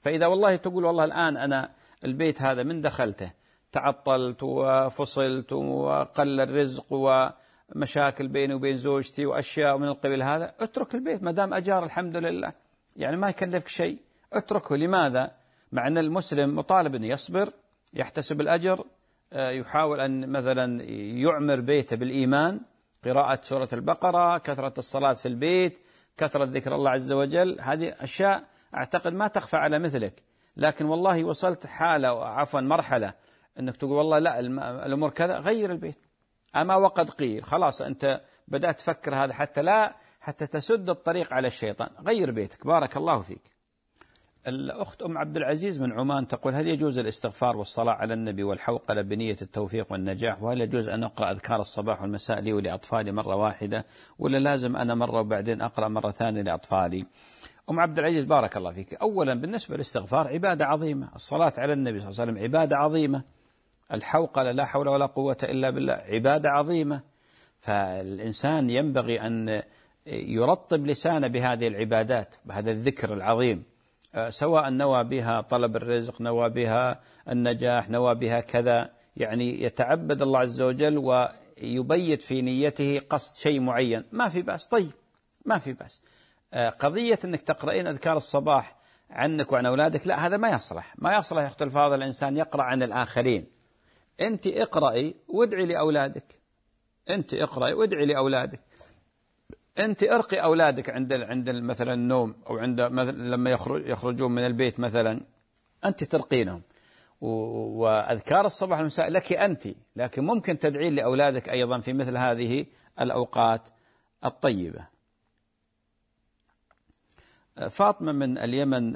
فإذا والله تقول والله الآن أنا البيت هذا من دخلته تعطلت وفصلت وقل الرزق ومشاكل بيني وبين زوجتي وأشياء من القبيل هذا، اترك البيت ما دام أجار الحمد لله، يعني ما يكلفك شيء، اتركه. لماذا؟ مع أن المسلم مطالب أن يصبر، يحتسب الأجر، يحاول أن مثلا يعمر بيته بالإيمان، قراءة سورة البقرة، كثرة الصلاة في البيت، كثرة ذكر الله عز وجل، هذه أشياء أعتقد ما تخفى على مثلك. لكن والله وصلت حالة عفوا مرحلة أنك تقول والله لا الأمور كذا، غير البيت. أما وقد قيل خلاص أنت بدأت تفكر هذا حتى لا حتى تسد الطريق على الشيطان، غير بيتك. بارك الله فيك. الأخت أم عبد العزيز من عمان تقول: هل يجوز الاستغفار والصلاة على النبي والحوقلة بنية التوفيق والنجاح؟ وهل يجوز أن أقرأ أذكار الصباح والمساء لي ولأطفالي مرة واحدة، ولا لازم أنا مرة وبعدين أقرأ مرة ثانية لأطفالي؟ أم عبد العزيز بارك الله فيك. أولا بالنسبة للاستغفار عبادة عظيمة، الصلاة على النبي صلى الله عليه وسلم عبادة عظيمة، الحوقلة لا حول ولا قوة إلا بالله عبادة عظيمة، فالإنسان ينبغي أن يرطب لسانه بهذه العبادات، بهذا الذكر العظيم، سواء نوى بها طلب الرزق، نوى بها النجاح، نوى بها كذا، يعني يتعبد الله عز وجل ويبيت في نيته قصد شيء معين، ما في بأس. طيب ما في بأس. قضية أنك تقرأين أذكار الصباح عنك وعن أولادك، لا هذا ما يصلح، ما يصلح يا أخت الفاضل الإنسان يقرأ عن الآخرين. أنت اقرأي وادعي لأولادك، أنت اقرأي وادعي لأولادك، أنت أرقي أولادك عند عند مثلا النوم، أو عند لما يخرج يخرجون من البيت مثلا، أنت ترقينهم. وأذكار الصباح والمساء لك أنت، لكن ممكن تدعين لأولادك أيضا في مثل هذه الأوقات الطيبة. فاطمة من اليمن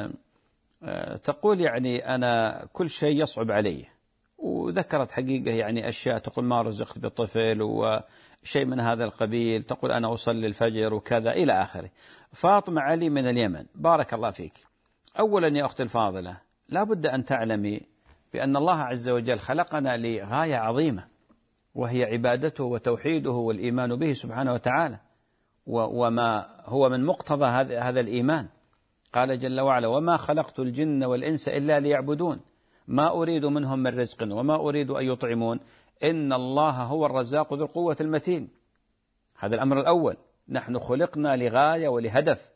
تقول: يعني أنا كل شيء يصعب علي، وذكرت حقيقة يعني أشياء، تقول ما رزقت بطفل وشيء من هذا القبيل، تقول أنا أصلي الفجر وكذا إلى آخره. فاطمة علي من اليمن بارك الله فيك. أولا يا أختي الفاضلة لا بد أن تعلمي بأن الله عز وجل خلقنا لغاية عظيمة، وهي عبادته وتوحيده والإيمان به سبحانه وتعالى، وما هو من مقتضى هذا الإيمان. قال جل وعلا: وما خلقت الجن والإنس إلا ليعبدون ما أريد منهم من رزق وما أريد أن يطعمون إن الله هو الرزاق ذو القوة المتين. هذا الأمر الأول، نحن خلقنا لغاية ولهدف،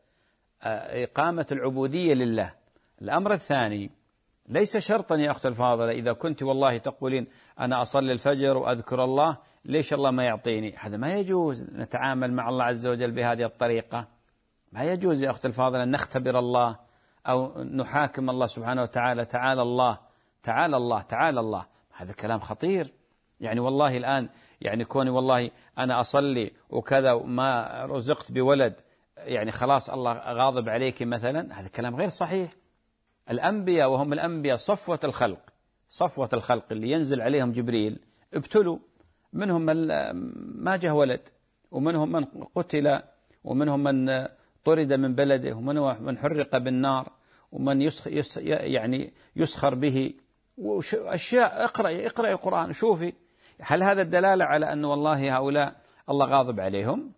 إقامة العبودية لله. الأمر الثاني، ليس شرطا يا أخت الفاضلة إذا كنت والله تقولين أنا أصلي الفجر وأذكر الله ليش الله ما يعطيني، هذا ما يجوز. نتعامل مع الله عز وجل بهذه الطريقة، ما يجوز يا أخت الفاضلة أن نختبر الله أو نحاكم الله سبحانه وتعالى. تعالى الله تعالى الله تعالى الله، هذا كلام خطير. يعني والله الآن يعني كوني والله أنا أصلي وكذا وما رزقت بولد، يعني خلاص الله غاضب عليك مثلا، هذا كلام غير صحيح. الأنبياء وهم الأنبياء صفوة الخلق، صفوة الخلق اللي ينزل عليهم جبريل ابتلوا، منهم من ما جه ولد، ومنهم من قتل، ومنهم من طرد من بلده، ومنهم من حرق بالنار، ومن يسخ يس يعني يسخر به، وأشياء. اقرأي اقرأي القرآن شوفي، هل هذا الدلالة على أن والله هؤلاء الله غاضب عليهم؟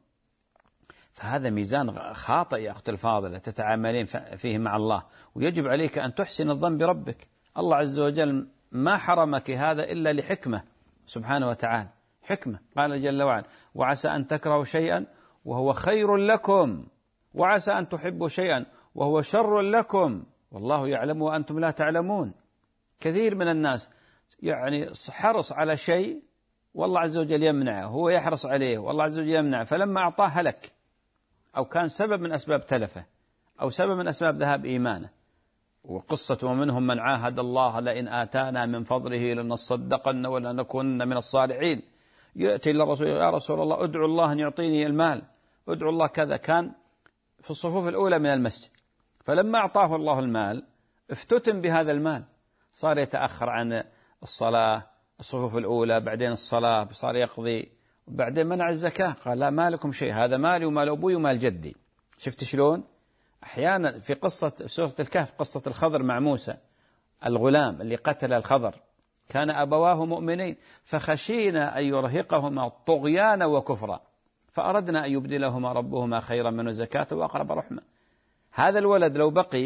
فهذا ميزان خاطئ يا أخت الفاضلة تتعاملين فيه مع الله، ويجب عليك أن تحسن الظن بربك. الله عز وجل ما حرمك هذا إلا لحكمة سبحانه وتعالى، حكمة. قال جل وعلا: وعسى أن تكرهوا شيئا وهو خير لكم، وعسى أن تحبوا شيئا وهو شر لكم، والله يعلم وأنتم لا تعلمون. كثير من الناس يعني حرص على شيء والله عز وجل يمنعه، هو يحرص عليه والله عز وجل يمنعه، فلما أعطاه هلك، أو كان سبب من أسباب تلفه، أو سبب من أسباب ذهاب إيمانه. وقصة ومنهم من عاهد الله لئن آتانا من فضله لنصدقن ولنكونن من الصالحين، يأتي للرسول: يا رسول الله ادعو الله أن يعطيني المال، ادعو الله كذا. كان في الصفوف الأولى من المسجد، فلما أعطاه الله المال افتتن بهذا المال، صار يتأخر عن الصلاة، الصفوف الأولى، بعدين الصلاة صار يقضي، وبعدين منع الزكاة. قال: لا ما لكم شيء، هذا مالي ومال أبوي ومال جدي. شفت شلون؟ أحيانا في قصة سورة الكهف، قصة الخضر مع موسى، الغلام اللي قتل الخضر، كان أبواه مؤمنين فخشينا أن يرهقهما طغيانا وكفرا فأردنا أن يبدلهما ربهما خيرا منه زكاة وأقرب رحمة. هذا الولد لو بقي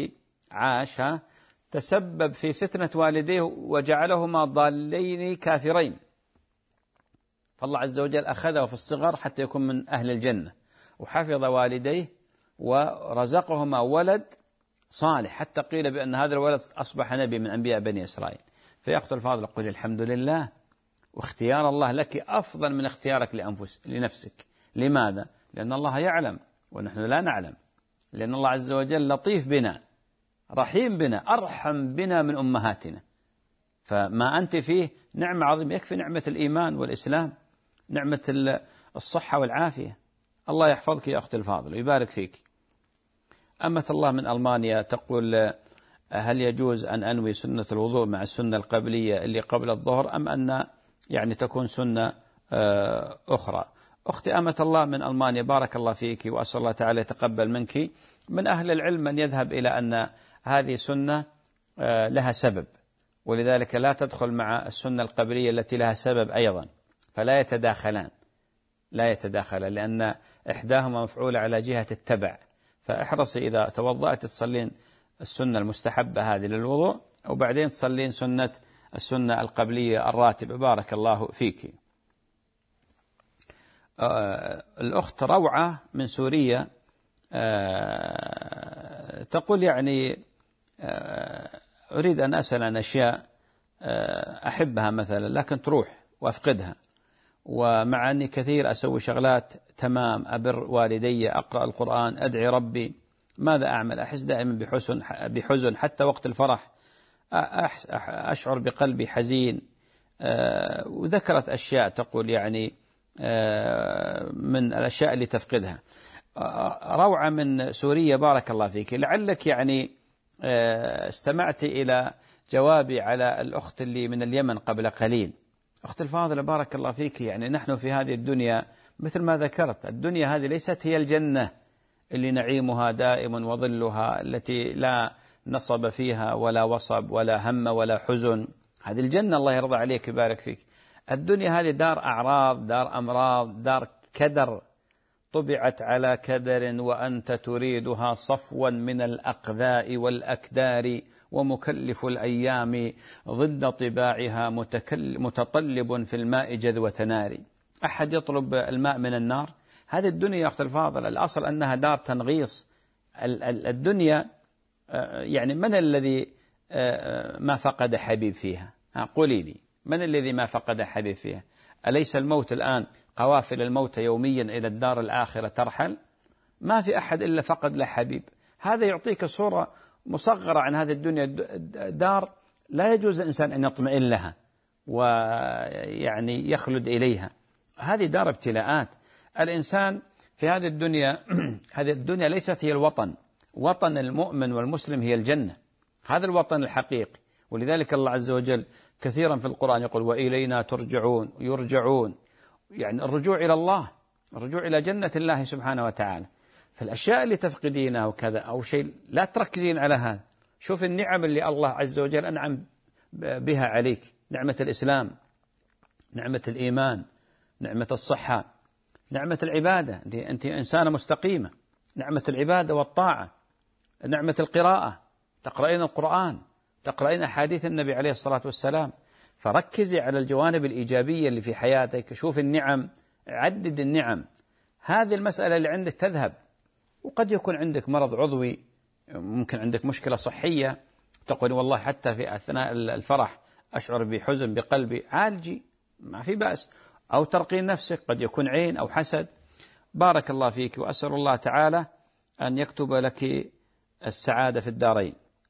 عاش تسبب في فتنة والديه وجعلهما ضالين كافرين، فالله عز وجل أخذه في الصغر حتى يكون من أهل الجنة، وحفظ والديه ورزقهما ولد صالح، حتى قيل بأن هذا الولد أصبح نبي من أنبياء بني إسرائيل. فيأخذ الفاضل يقول الحمد لله، واختيار الله لك أفضل من اختيارك لأنفس لنفسك. لماذا؟ لأن الله يعلم ونحن لا نعلم، لأن الله عز وجل لطيف بنا رحيم بنا أرحم بنا من أمهاتنا. فما أنت فيه نعمة عظيمة، يكفي نعمة الإيمان والإسلام، نعمة الصحة والعافية. الله يحفظك يا أختي الفاضل ويبارك فيك. أمة الله من ألمانيا تقول هل يجوز أن أنوي سنة الوضوء مع السنة القبلية اللي قبل الظهر، أم أن يعني تكون سنة أخرى؟ أختي أمة الله من ألمانيا بارك الله فيك، وأسأل الله تعالى يتقبل منك. من أهل العلم من يذهب إلى أن هذه سنة لها سبب، ولذلك لا تدخل مع السنة القبلية التي لها سبب أيضا، فلا يتداخلان لا يتداخلان لأن إحداهما مفعولة على جهة التبع. فاحرصي إذا توضأت تصلين السنة المستحبة هذه للوضوء، وبعدين تصلين سنة السنة القبلية الراتبة. بارك الله فيك. آه الأخت روعة من سوريا آه تقول يعني آه أريد أن أسأل عن أشياء آه أحبها مثلا لكن تروح وأفقدها، ومع أني كثير أسوي شغلات تمام، أبر والدي، أقرأ القرآن، أدعي ربي، ماذا أعمل؟ أحس دائما بحزن بحزن حتى وقت الفرح أشعر بقلبي حزين. آه وذكرت أشياء تقول يعني آه من الأشياء اللي تفقدها. آه روعة من سوريا بارك الله فيك، لعلك يعني آه استمعت إلى جوابي على الأخت اللي من اليمن قبل قليل. أخت الفاضلة بارك الله فيك، يعني نحن في هذه الدنيا مثل ما ذكرت، الدنيا هذه ليست هي الجنة اللي نعيمها دائم وظلها، التي لا نصب فيها ولا وصب ولا هم ولا حزن. هذه الجنة الله يرضى عليك يبارك فيك. الدنيا هذه دار أعراض، دار أمراض، دار كدر، طبعت على كدر وأنت تريدها صفوا من الأقذاء والأكدار، ومكلف الأيام ضد طباعها متطلب في الماء جذوة نار. أحد يطلب الماء من النار؟ هذه الدنيا يا أخت الفاضل الأصل أنها دار تنغيص. الدنيا يعني من الذي ما فقد حبيب فيها؟ قولي لي من الذي ما فقد حبيب فيها؟ أليس الموت الآن قوافل الموت يوميا إلى الدار الآخرة ترحل؟ ما في أحد إلا فقد له حبيب. هذا يعطيك صورة مصغرة عن هذه الدنيا، دار لا يجوز الإنسان أن يطمئن لها ويعني يخلد إليها. هذه دار ابتلاءات. الإنسان في هذه الدنيا هذه الدنيا ليست هي الوطن، وطن المؤمن والمسلم هي الجنة، هذا الوطن الحقيقي. ولذلك الله عز وجل كثيرا في القرآن يقول وإلينا ترجعون، يرجعون يعني الرجوع إلى الله، الرجوع إلى جنة الله سبحانه وتعالى. فالأشياء اللي تفقدينها وكذا أو شيء لا تركزين على هذا. شوف النعم اللي الله عز وجل أنعم بها عليك، نعمة الإسلام، نعمة الإيمان، نعمة الصحة، نعمة العبادة، أنت إنسانة مستقيمة، نعمة العبادة والطاعة، نعمة القراءة، تقرأين القرآن، تقرأين أحاديث النبي عليه الصلاة والسلام. فركزي على الجوانب الإيجابية اللي في حياتك، شوف النعم، عدد النعم. هذه المسألة اللي عندك تذهب. وقد يكون عندك مرض عضوي، ممكن عندك مشكلة صحية، تقول والله حتى في أثناء الفرح أشعر بحزن بقلبي، عالجي ما في بأس. أو ترقين نفسك، قد يكون عين أو حسد. بارك الله فيك، وأسأل الله تعالى أن يكتب لك السعادة في الدارين.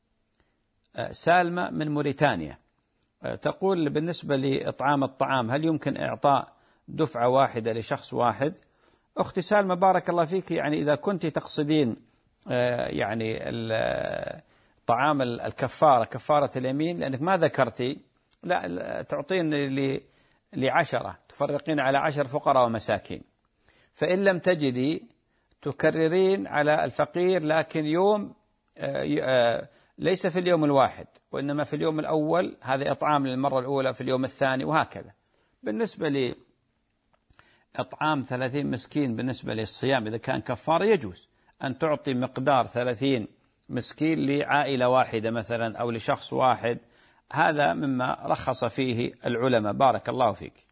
سالمة من موريتانيا تقول بالنسبة لإطعام الطعام هل يمكن إعطاء دفعة واحدة لشخص واحد؟ أختي سالمة بارك الله فيك، يعني إذا كنت تقصدين يعني طعام الكفارة، كفارة اليمين، لأنك ما ذكرتي، لا تعطين لعشرة، تفرقين على عشر فقراء ومساكين. فإن لم تجدي تكررين على الفقير، لكن يوم ليس في اليوم الواحد وإنما في اليوم الأول، هذا إطعام للمرة الأولى، في اليوم الثاني، وهكذا. بالنسبة لإطعام ثلاثين مسكين بالنسبة للصيام إذا كان كفارة، يجوز أن تعطي مقدار ثلاثين مسكين لعائلة واحدة مثلا أو لشخص واحد، هذا مما رخص فيه العلماء. بارك الله فيك.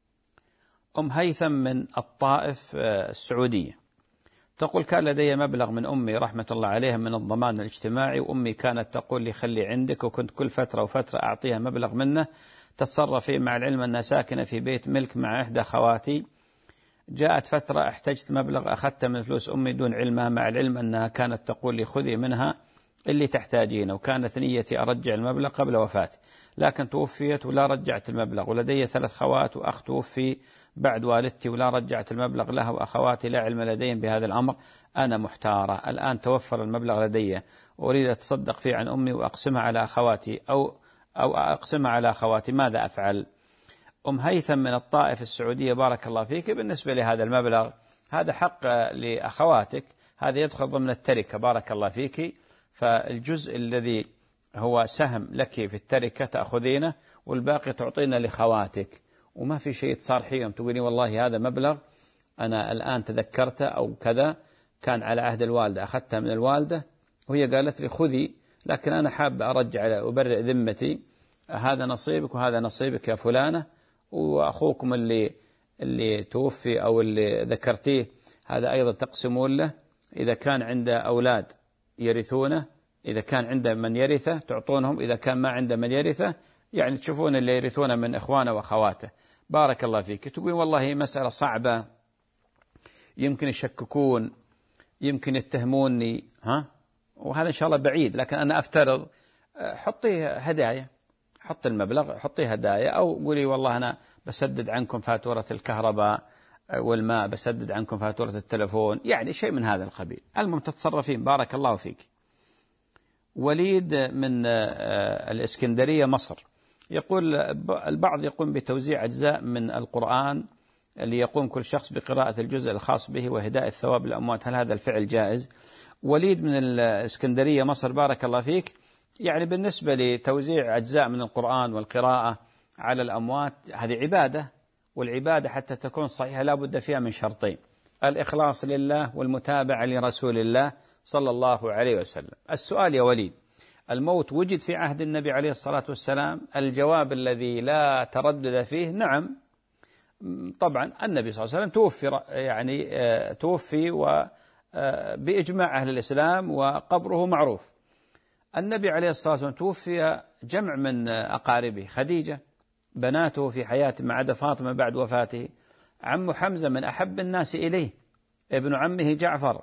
أم هيثم من الطائف السعودية تقول: كان لدي مبلغ من أمي رحمة الله عليها من الضمان الاجتماعي، وأمي كانت تقول لي خلي عندك، وكنت كل فترة وفترة أعطيها مبلغ منه تتصرف فيه، مع العلم أنها ساكنة في بيت ملك مع إحدى خواتي. جاءت فترة احتجت مبلغ أخذته من فلوس أمي دون علمها، مع العلم أنها كانت تقول لي خذي منها اللي تحتاجينه، وكانت نيتي أرجع المبلغ قبل وفاتي، لكن توفيت ولا رجعت المبلغ، ولدي ثلاث خوات وأخ توفي بعد والدتي ولا رجعت المبلغ لها، وأخواتي لا علم لديهم بهذا الأمر. أنا محتارة الآن، توفر المبلغ لدي وأريد أتصدق فيه عن أمي وأقسمها على أخواتي أو أو أقسمها على أخواتي، ماذا أفعل؟ أم هيثم من الطائف السعودية بارك الله فيك، بالنسبة لهذا المبلغ هذا حق لأخواتك، هذا يدخل ضمن التركة بارك الله فيك، فالجزء الذي هو سهم لك في التركة تأخذينه، والباقي تعطينا لخواتك، وما في شيء تصارحيهم تقولين والله هذا مبلغ أنا الآن تذكرته أو كذا كان على عهد الوالدة أخذتها من الوالدة وهي قالت لي خذي، لكن أنا حاب أرجع وأبرئ ذمتي، هذا نصيبك وهذا نصيبك يا فلانة، وأخوكم اللي اللي توفي أو اللي ذكرتيه هذا أيضا تقسمون له، إذا كان عنده أولاد يرثونه، إذا كان عنده من يرثه تعطونهم، إذا كان ما عنده من يرثه يعني تشوفون اللي يرثونه من إخوانه وأخواته. بارك الله فيك. تقول والله مسألة صعبة، يمكن يشككون، يمكن يتهموني، ها، وهذا إن شاء الله بعيد، لكن أنا أفترض حطي هدايا، حط المبلغ حطي هدايا، أو قولي والله أنا بسدد عنكم فاتورة الكهرباء والماء، بسدد عنكم فاتورة التلفون، يعني شيء من هذا القبيل. المهم تتصرفين. بارك الله فيك. وليد من الإسكندرية مصر يقول: البعض يقوم بتوزيع أجزاء من القرآن اللي يقوم كل شخص بقراءة الجزء الخاص به وهداء الثواب للأموات، هل هذا الفعل جائز؟ وليد من الإسكندرية مصر بارك الله فيك، يعني بالنسبة لتوزيع أجزاء من القرآن والقراءة على الأموات هذه عبادة، والعبادة حتى تكون صحيحة لا بد فيها من شرطين: الإخلاص لله والمتابعة لرسول الله صلى الله عليه وسلم. السؤال يا وليد: الموت وجد في عهد النبي عليه الصلاة والسلام؟ الجواب الذي لا تردد فيه نعم، طبعا النبي صلى الله عليه وسلم توفي، يعني توفي وبإجماع أهل الإسلام وقبره معروف. النبي عليه الصلاة والسلام توفي جمع من أقاربه، خديجة بناته في حياته ما عدا فاطمة بعد وفاته، عم حمزة من أحب الناس إليه، ابن عمه جعفر،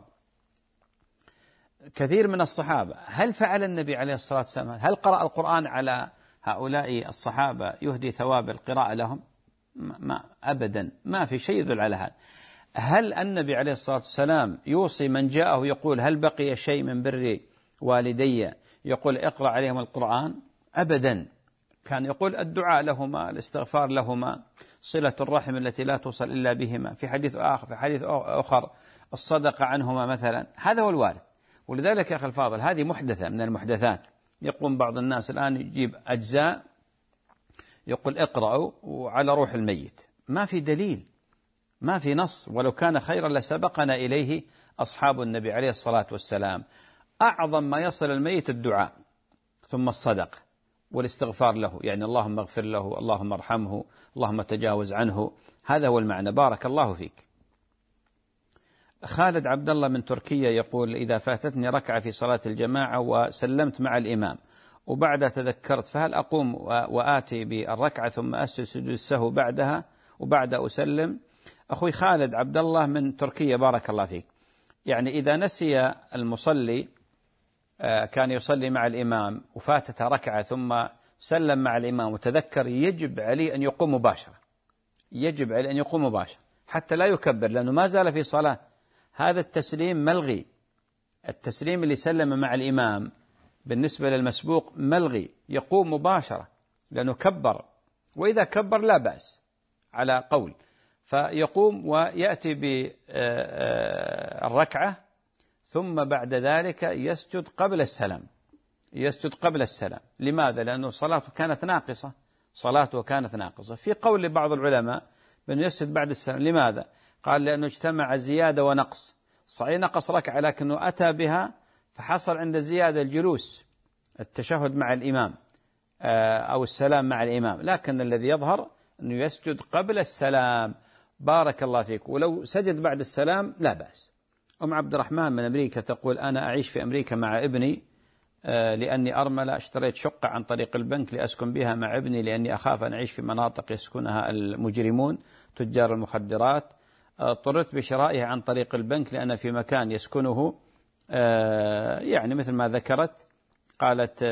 كثير من الصحابة. هل فعل النبي عليه الصلاة والسلام؟ هل قرأ القرآن على هؤلاء الصحابة يهدي ثواب القراءة لهم؟ ما أبدا، ما في شيء يدل على هذا. هل النبي عليه الصلاة والسلام يوصي من جاءه يقول هل بقي شيء من بر والدي يقول اقرأ عليهم القرآن؟ أبدا، كان يقول الدعاء لهما، الاستغفار لهما، صلة الرحم التي لا توصل إلا بهما، في حديث آخر في حديث آخر الصدقة عنهما مثلا، هذا هو الوارد. ولذلك يا أخي الفاضل هذه محدثة من المحدثات، يقوم بعض الناس الآن يجيب أجزاء يقول اقرأوا وعلى روح الميت، ما في دليل، ما في نص، ولو كان خيرا لسبقنا إليه أصحاب النبي عليه الصلاة والسلام. أعظم ما يصل الميت الدعاء، ثم الصدقة والاستغفار له، يعني اللهم اغفر له، اللهم ارحمه، اللهم تجاوز عنه، هذا هو المعنى. بارك الله فيك. خالد عبد الله من تركيا يقول: إذا فاتتني ركعة في صلاة الجماعة وسلمت مع الإمام وبعدها تذكرت، فهل أقوم وآتي بالركعة ثم أسجد سجود السهو بعدها وبعد أسلم؟ أخوي خالد عبد الله من تركيا بارك الله فيك، يعني إذا نسي المصلي كان يصلي مع الإمام وفاتته ركعة ثم سلم مع الإمام وتذكر، يجب عليه أن يقوم مباشرة، يجب عليه أن يقوم مباشرة حتى لا يكبر، لأنه ما زال في صلاة. هذا التسليم ملغي، التسليم اللي سلم مع الإمام بالنسبة للمسبوق ملغي، يقوم مباشرة لأنه كبر، وإذا كبر لا بأس على قول، فيقوم ويأتي بالركعة ثم بعد ذلك يسجد قبل السلام، يسجد قبل السلام. لماذا؟ لأنه صلاته كانت ناقصة، صلاته كانت ناقصة. في قول لبعض العلماء بأنه يسجد بعد السلام. لماذا؟ قال لأنه اجتمع زيادة ونقص، صحيح نقص ركعة لكنه أتى بها فحصل عند زيادة الجلوس التشهد مع الإمام أو السلام مع الإمام، لكن الذي يظهر أنه يسجد قبل السلام. بارك الله فيك. ولو سجد بعد السلام لا بأس. أم عبد الرحمن من أمريكا تقول أنا أعيش في أمريكا مع ابني لأني أرملة، اشتريت شقة عن طريق البنك لأسكن بها مع ابني لأني أخاف أن أعيش في مناطق يسكنها المجرمون تجار المخدرات. اضطررت بشرائها عن طريق البنك لأن في مكان يسكنه يعني مثل ما ذكرت قالت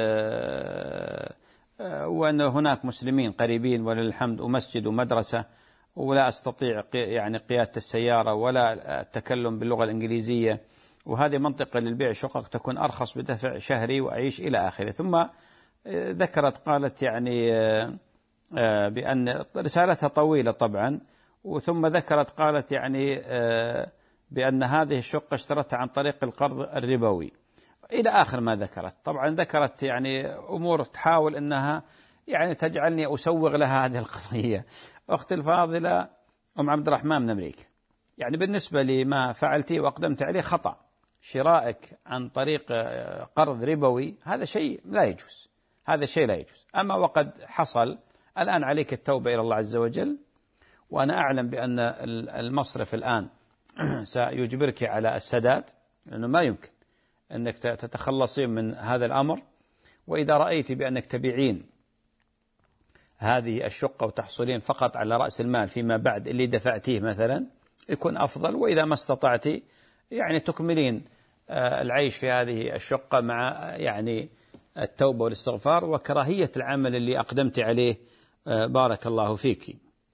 وأن هناك مسلمين قريبين ولله الحمد ومسجد ومدرسة، ولا أستطيع يعني قيادة السيارة ولا التكلم باللغة الإنجليزية، وهذه منطقة للبيع شقق تكون أرخص بدفع شهري وأعيش إلى آخره. ثم ذكرت قالت يعني بأن رسالتها طويلة طبعا، وثم ذكرت قالت يعني بأن هذه الشقة اشترتها عن طريق القرض الربوي إلى آخر ما ذكرت. طبعا ذكرت يعني أمور تحاول أنها يعني تجعلني أسوغ لها هذه القضية. أختي الفاضلة أم عبد الرحمن من أمريكا، يعني بالنسبة لما فعلتي وأقدمت عليه خطأ. شرائك عن طريق قرض ربوي هذا شيء لا يجوز، هذا شيء لا يجوز. أما وقد حصل الآن عليك التوبة إلى الله عز وجل، وأنا أعلم بأن المصرف الآن سيجبرك على السداد، لأنه ما يمكن أنك تتخلصين من هذا الأمر. وإذا رأيت بأنك تبيعين هذه الشقة وتحصلين فقط على رأس المال فيما بعد اللي دفعتيه مثلا يكون أفضل، وإذا ما استطعتي يعني تكملين العيش في هذه الشقة مع يعني التوبة والاستغفار وكراهية العمل اللي أقدمت عليه. بارك الله فيك.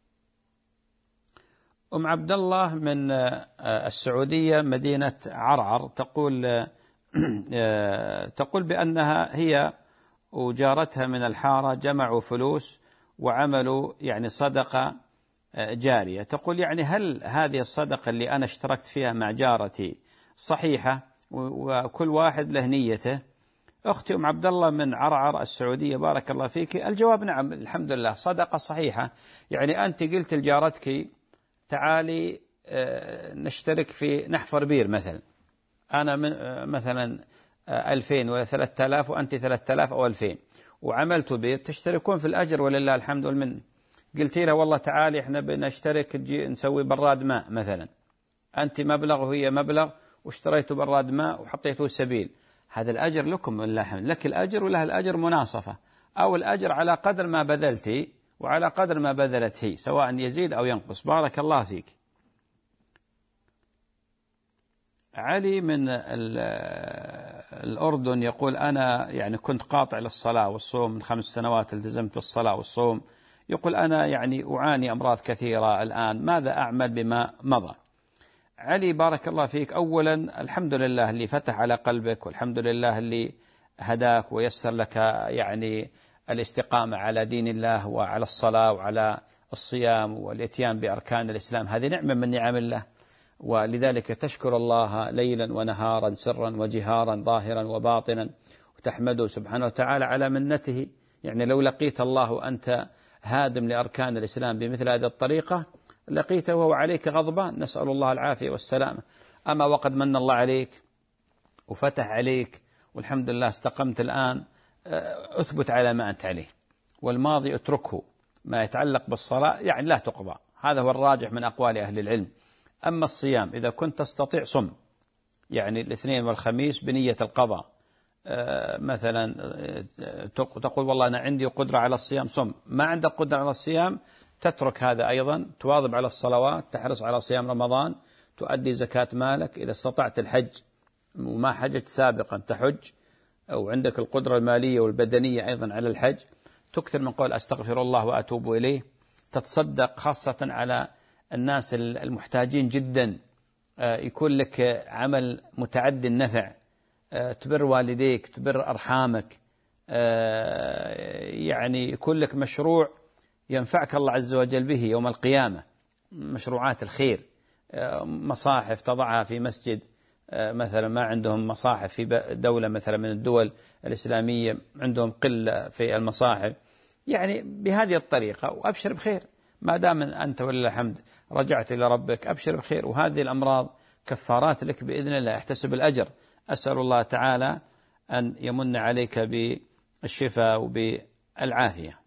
أم عبد الله من السعودية مدينة عرعر تقول تقول بأنها هي وجارتها من الحارة جمعوا فلوس وعملوا يعني صدقة جارية. تقول يعني هل هذه الصدقة اللي أنا اشتركت فيها مع جارتي صحيحة وكل واحد له نيته؟ أختي أم عبد الله من عرعر السعودية بارك الله فيك، الجواب نعم الحمد لله صدقة صحيحة. يعني أنت قلت لجارتك تعالي نشترك في نحفر بير مثلا، أنا من مثلا ألفين ولا ثلاثة آلاف وأنت ثلاثة آلاف أو ألفين وعملت بير، تشتركون في الأجر ولله الحمد والمن. قلتي له والله تعالي احنا بنشترك نسوي براد ماء مثلا، أنت مبلغ وهي مبلغ واشتريتوا براد ماء وحطيتوه سبيل، هذا الأجر لكم ولله الحمد، لك الأجر ولها الأجر مناصفة، أو الأجر على قدر ما بذلتي وعلى قدر ما بذلت هي سواء يزيد أو ينقص. بارك الله فيك. علي من الأردن يقول أنا يعني كنت قاطع للصلاة والصوم من خمس سنوات التزمت بالصلاة والصوم، يقول أنا يعني أعاني أمراض كثيرة الآن، ماذا أعمل بما مضى؟ علي بارك الله فيك، أولا الحمد لله اللي فتح على قلبك، والحمد لله اللي هداك ويسر لك يعني الاستقامة على دين الله وعلى الصلاة وعلى الصيام والإتيان بأركان الإسلام، هذه نعمة من نعم الله، ولذلك تشكر الله ليلا ونهارا سرا وجهارا ظاهرا وباطنا وتحمده سبحانه وتعالى على منته. يعني لو لقيت الله وأنت هادم لأركان الإسلام بمثل هذه الطريقة لقيته وهو عليك غضبان، نسأل الله العافية والسلامة. أما وقد من الله عليك وفتح عليك والحمد لله استقمت الآن، أثبت على ما أنت عليه، والماضي اتركه. ما يتعلق بالصلاة يعني لا تقضى، هذا هو الراجح من أقوال أهل العلم. أما الصيام إذا كنت تستطيع صم، يعني الاثنين والخميس بنية القضاء، مثلا تقول والله أنا عندي قدرة على الصيام صم، ما عندك قدرة على الصيام تترك هذا أيضا، تواظب على الصلوات، تحرص على صيام رمضان، تؤدي زكاة مالك، إذا استطعت الحج وما حجت سابقا تحج، أو عندك القدرة المالية والبدنية أيضا على الحج، تكثر من قول أستغفر الله وأتوب إليه، تتصدق خاصة على الناس المحتاجين جدا، يكون لك عمل متعدي النفع، تبر والديك، تبر أرحامك، يعني يكون لك مشروع ينفعك الله عز وجل به يوم القيامة، مشروعات الخير، مصاحف تضعها في مسجد مثلا ما عندهم مصاحف في دولة مثلا من الدول الإسلامية عندهم قلة في المصاحف، يعني بهذه الطريقة، وأبشر بخير ما دام أنت ولله الحمد رجعت إلى ربك، أبشر بخير. وهذه الأمراض كفارات لك بإذن الله، احتسب الأجر أسأل الله تعالى أن يمن عليك بالشفاء وبالعافية.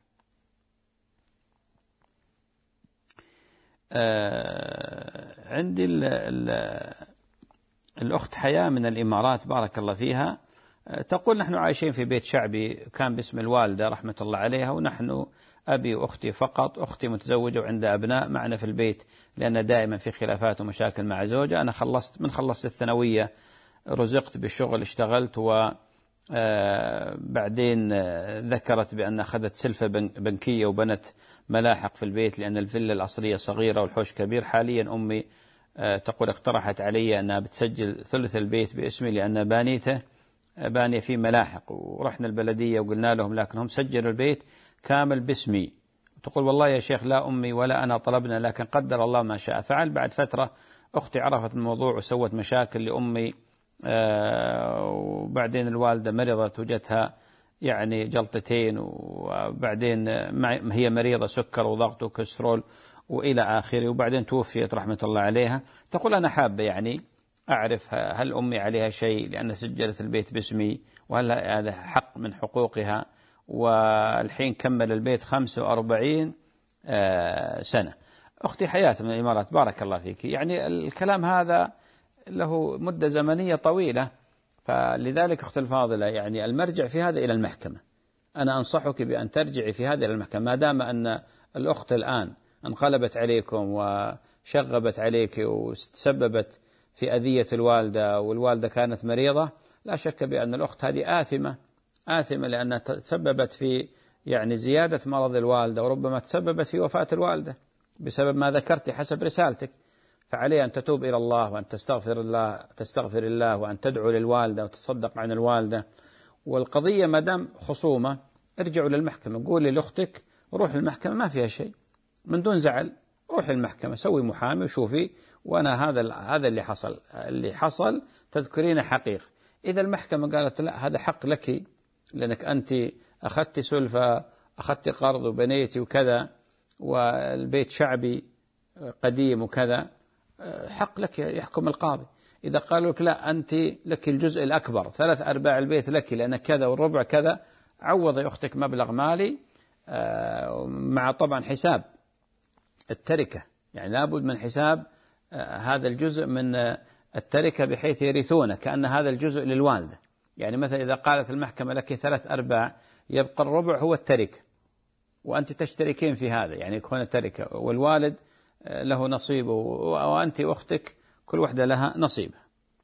آه عندي ال ال الأخت حياة من الإمارات بارك الله فيها، آه تقول نحن عايشين في بيت شعبي كان باسم الوالدة رحمة الله عليها، ونحن أبي وأختي فقط، أختي متزوجة وعندها أبناء معنا في البيت لأن دائما في خلافات ومشاكل مع زوجها. أنا خلصت من خلصت الثانوية رزقت بالشغل، اشتغلت، و آه بعدين آه ذكرت بأن أخذت سلفة بنكية وبنت ملاحق في البيت لأن الفيلا الأصلية صغيرة والحوش كبير. حاليا أمي آه تقول اقترحت علي أنها بتسجل ثلث البيت باسمي لأن بانيته بانية فيه ملاحق، ورحنا البلدية وقلنا لهم لكنهم سجلوا البيت كامل باسمي. تقول والله يا شيخ لا أمي ولا أنا طلبنا، لكن قدر الله ما شاء فعل. بعد فترة أختي عرفت الموضوع وسوت مشاكل لأمي، آه وبعدين الوالدة مرضت وجتها يعني جلطتين، وبعدين هي مريضة سكر وضغط وكوليسترول وإلى آخره، وبعدين توفيت رحمة الله عليها. تقول أنا حابة يعني أعرف هل أمي عليها شيء لأن سجلت البيت باسمي، وهل هذا حق من حقوقها، والحين كمل البيت خمسة وأربعين آه سنة. أختي حياة من الإمارات بارك الله فيك، يعني الكلام هذا له مدة زمنية طويلة، فلذلك أختي الفاضلة يعني المرجع في هذا إلى المحكمة. أنا أنصحك بأن ترجعي في هذا إلى المحكمة، ما دام أن الأخت الآن انقلبت عليكم وشغبت عليك وتسببت في أذية الوالدة، والوالدة كانت مريضة، لا شك بأن الأخت هذه آثمة آثمة لأنها تسببت في يعني زيادة مرض الوالدة، وربما تسببت في وفاة الوالدة بسبب ما ذكرت حسب رسالتك. فعليه أن تتوب إلى الله وأن تستغفر الله تستغفر الله وأن تدعو للوالدة وتصدق عن الوالدة. والقضية ما دام خصومة ارجعوا للمحكمة، قولي لأختك روح المحكمة ما فيها شيء من دون زعل، روح المحكمة سوي محامي وشوفي، وأنا هذا هذا اللي حصل اللي حصل تذكرين حقيقة. إذا المحكمة قالت لا هذا حق لك لأنك أنت أخذت سلفة أخذت قرض وبنيتي وكذا والبيت شعبي قديم وكذا، حق لك يحكم القاضي. إذا قالوا لك لا أنت لك الجزء الأكبر ثلاث أرباع البيت لك لأن كذا والربع كذا، عوضي أختك مبلغ مالي مع طبعا حساب التركة، يعني لابد من حساب هذا الجزء من التركة بحيث يرثونه كأن هذا الجزء للوالدة. يعني مثلا إذا قالت المحكمة لك ثلاث أرباع يبقى الربع هو التركة وأنت تشتركين في هذا، يعني يكون التركة والوالد له نصيبه وأنت وأختك كل واحدة لها نصيبها.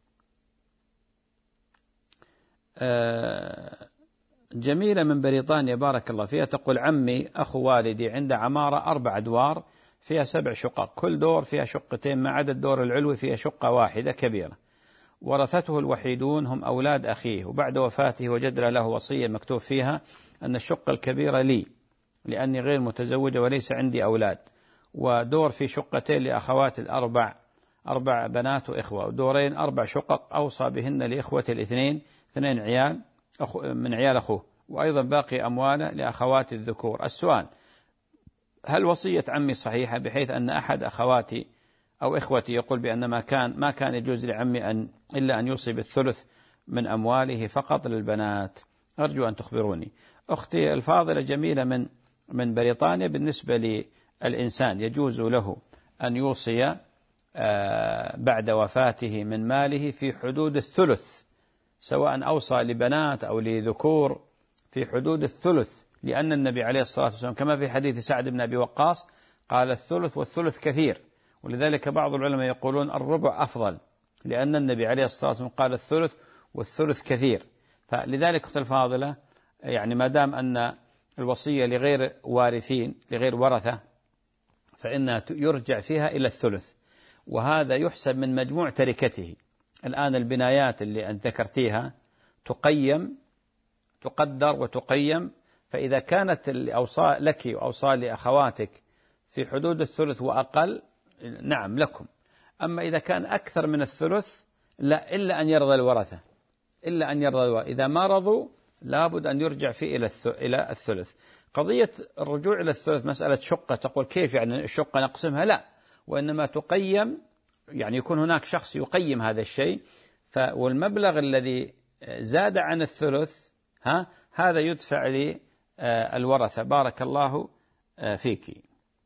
جميلة من بريطانيا بارك الله فيها تقول عمي أخو والدي عنده عمارة أربع أدوار فيها سبع شقق، كل دور فيها شقتين ما عدا الدور العلوي فيها شقة واحدة كبيرة، ورثته الوحيدون هم أولاد أخيه، وبعد وفاته وجد له وصية مكتوب فيها أن الشقة الكبيرة لي لأني غير متزوجة وليس عندي أولاد، ودور في شقتين لأخوات الأربع أربع بنات وإخوة، ودورين أربع شقق أوصى بهن لإخوة الاثنين اثنين عيال أخو من عيال أخوه، وأيضا باقي أمواله لأخوات الذكور. السؤال هل وصية عمي صحيحة بحيث أن أحد أخواتي أو إخوتي يقول بأن ما كان ما كان يجوز لعمي أن إلا أن يوصي بالثلث من أمواله فقط للبنات؟ أرجو أن تخبروني. أختي الفاضلة جميلة من من بريطانيا، بالنسبة للإنسان يجوز له أن يوصي بعد وفاته من ماله في حدود الثلث، سواء أوصى لبنات أو لذكور في حدود الثلث، لأن النبي عليه الصلاة والسلام كما في حديث سعد بن أبي وقاص قال الثلث والثلث كثير، ولذلك بعض العلماء يقولون الربع أفضل لأن النبي عليه الصلاة والسلام قال الثلث والثلث كثير. فلذلك أختي الفاضلة يعني ما دام أن الوصية لغير وارثين لغير ورثة فإنها يرجع فيها إلى الثلث، وهذا يحسب من مجموع تركته. الآن البنايات اللي أنت ذكرتيها تقيم تقدر وتقيم، فإذا كانت الأوصاء لك وأوصاء لأخواتك في حدود الثلث وأقل نعم لكم، أما إذا كان أكثر من الثلث لا، إلا أن يرضى الورثة إلا أن يرضى الورثة. إذا ما رضوا لابد أن يرجع فيه إلى الثلث. قضية الرجوع إلى الثلث مسألة شقة، تقول كيف يعني الشقة نقسمها؟ لا، وإنما تقيم، يعني يكون هناك شخص يقيم هذا الشيء والمبلغ الذي زاد عن الثلث ها هذا يدفع للورثة. بارك الله فيك.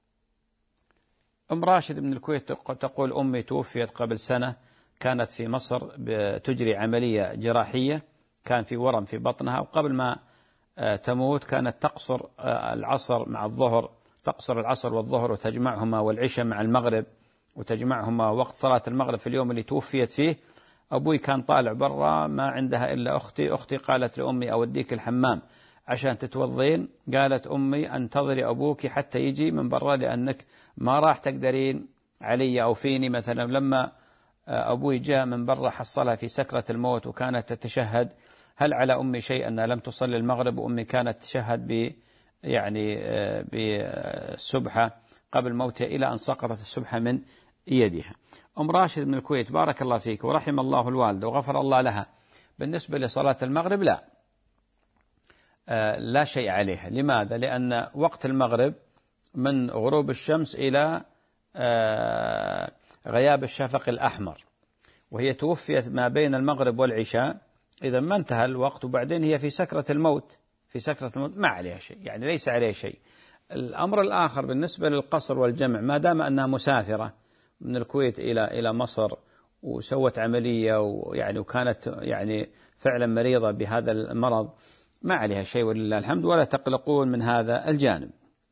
أم راشد من الكويت تقول: أمي توفيت قبل سنة، كانت في مصر تجري عملية جراحية، كان في ورم في بطنها، وقبل ما تموت كانت تقصر العصر مع الظهر، تقصر العصر والظهر وتجمعهما، والعشاء مع المغرب وتجمعهما وقت صلاة المغرب في اليوم اللي توفيت فيه. أبوي كان طالع برا، ما عندها إلا أختي. أختي قالت لأمي: أوديك الحمام عشان تتوضين. قالت أمي: انتظري أبوك حتى يجي من برا، لأنك ما راح تقدرين علي أو فيني. مثلا لما أبوي جاء من برا حصلها في سكرة الموت وكانت تتشهد. هل على أمي شيء أنها لم تصلي المغرب، وأمي كانت تشهد ب يعني بالسبحة قبل موتها إلى أن سقطت السبحة من يدها. أم راشد من الكويت: بارك الله فيك ورحم الله الوالدة وغفر الله لها. بالنسبة لصلاة المغرب لا لا شيء عليها. لماذا؟ لأن وقت المغرب من غروب الشمس إلى غياب الشفق الأحمر، وهي توفيت ما بين المغرب والعشاء. إذا ما انتهى الوقت وبعدين هي في سكرة الموت، في سكرة الموت ما عليها شيء، يعني ليس عليها شيء. الأمر الآخر بالنسبة للقصر والجمع، ما دام أنها مسافرة من الكويت إلى إلى مصر وسوت عملية ويعني وكانت يعني فعلا مريضة بهذا المرض، ما عليها شيء ولله الحمد، ولا تقلقون من هذا الجانب.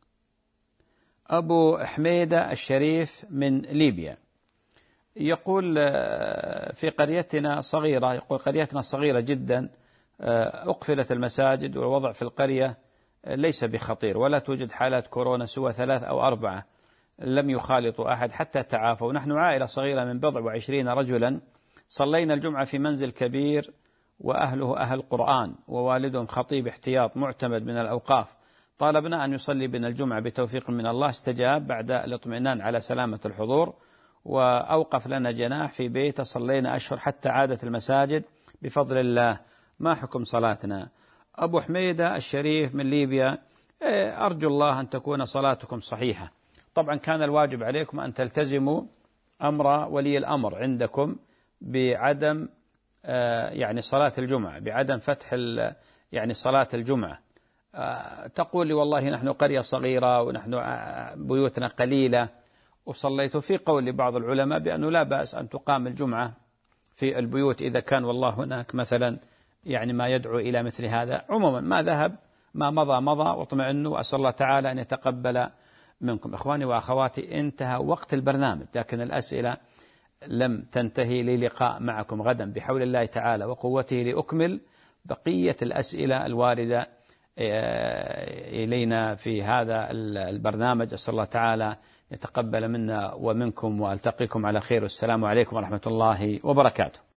أبو حميدة الشريف من ليبيا يقول: في قريتنا صغيرة، يقول قريتنا صغيرة جدا، أقفلت المساجد، والوضع في القرية ليس بخطير، ولا توجد حالات كورونا سوى ثلاث أو أربعة، لم يخالطوا أحد حتى تعافوا. نحن عائلة صغيرة من بضع وعشرين رجلا، صلينا الجمعة في منزل كبير وأهله أهل قرآن، ووالدهم خطيب احتياط معتمد من الأوقاف. طالبنا أن يصلي بنا الجمعة بتوفيق من الله، استجاب بعد الاطمئنان على سلامة الحضور، وأوقف لنا جناح في بيته، صلينا أشهر حتى عادت المساجد بفضل الله. ما حكم صلاتنا؟ أبو حميدة الشريف من ليبيا، أرجو الله أن تكون صلاتكم صحيحة. طبعا كان الواجب عليكم أن تلتزموا أمر ولي الأمر عندكم بعدم يعني صلاة الجمعة، بعدم فتح يعني صلاة الجمعة. تقول لي: والله نحن قرية صغيرة ونحن بيوتنا قليلة، وصليت في قول لبعض العلماء بأنه لا بأس أن تقام الجمعة في البيوت إذا كان والله هناك مثلا يعني ما يدعو إلى مثل هذا. عموما ما ذهب، ما مضى مضى، واطمئنوا، وأسأل الله تعالى أن يتقبل منكم. إخواني وأخواتي، انتهى وقت البرنامج، لكن الأسئلة لم تنتهي. لي لقاء معكم غدا بحول الله تعالى وقوته لأكمل بقية الأسئلة الواردة إلينا في هذا البرنامج. أسأل الله تعالى يتقبل منا ومنكم، وألتقيكم على خير، والسلام عليكم ورحمة الله وبركاته.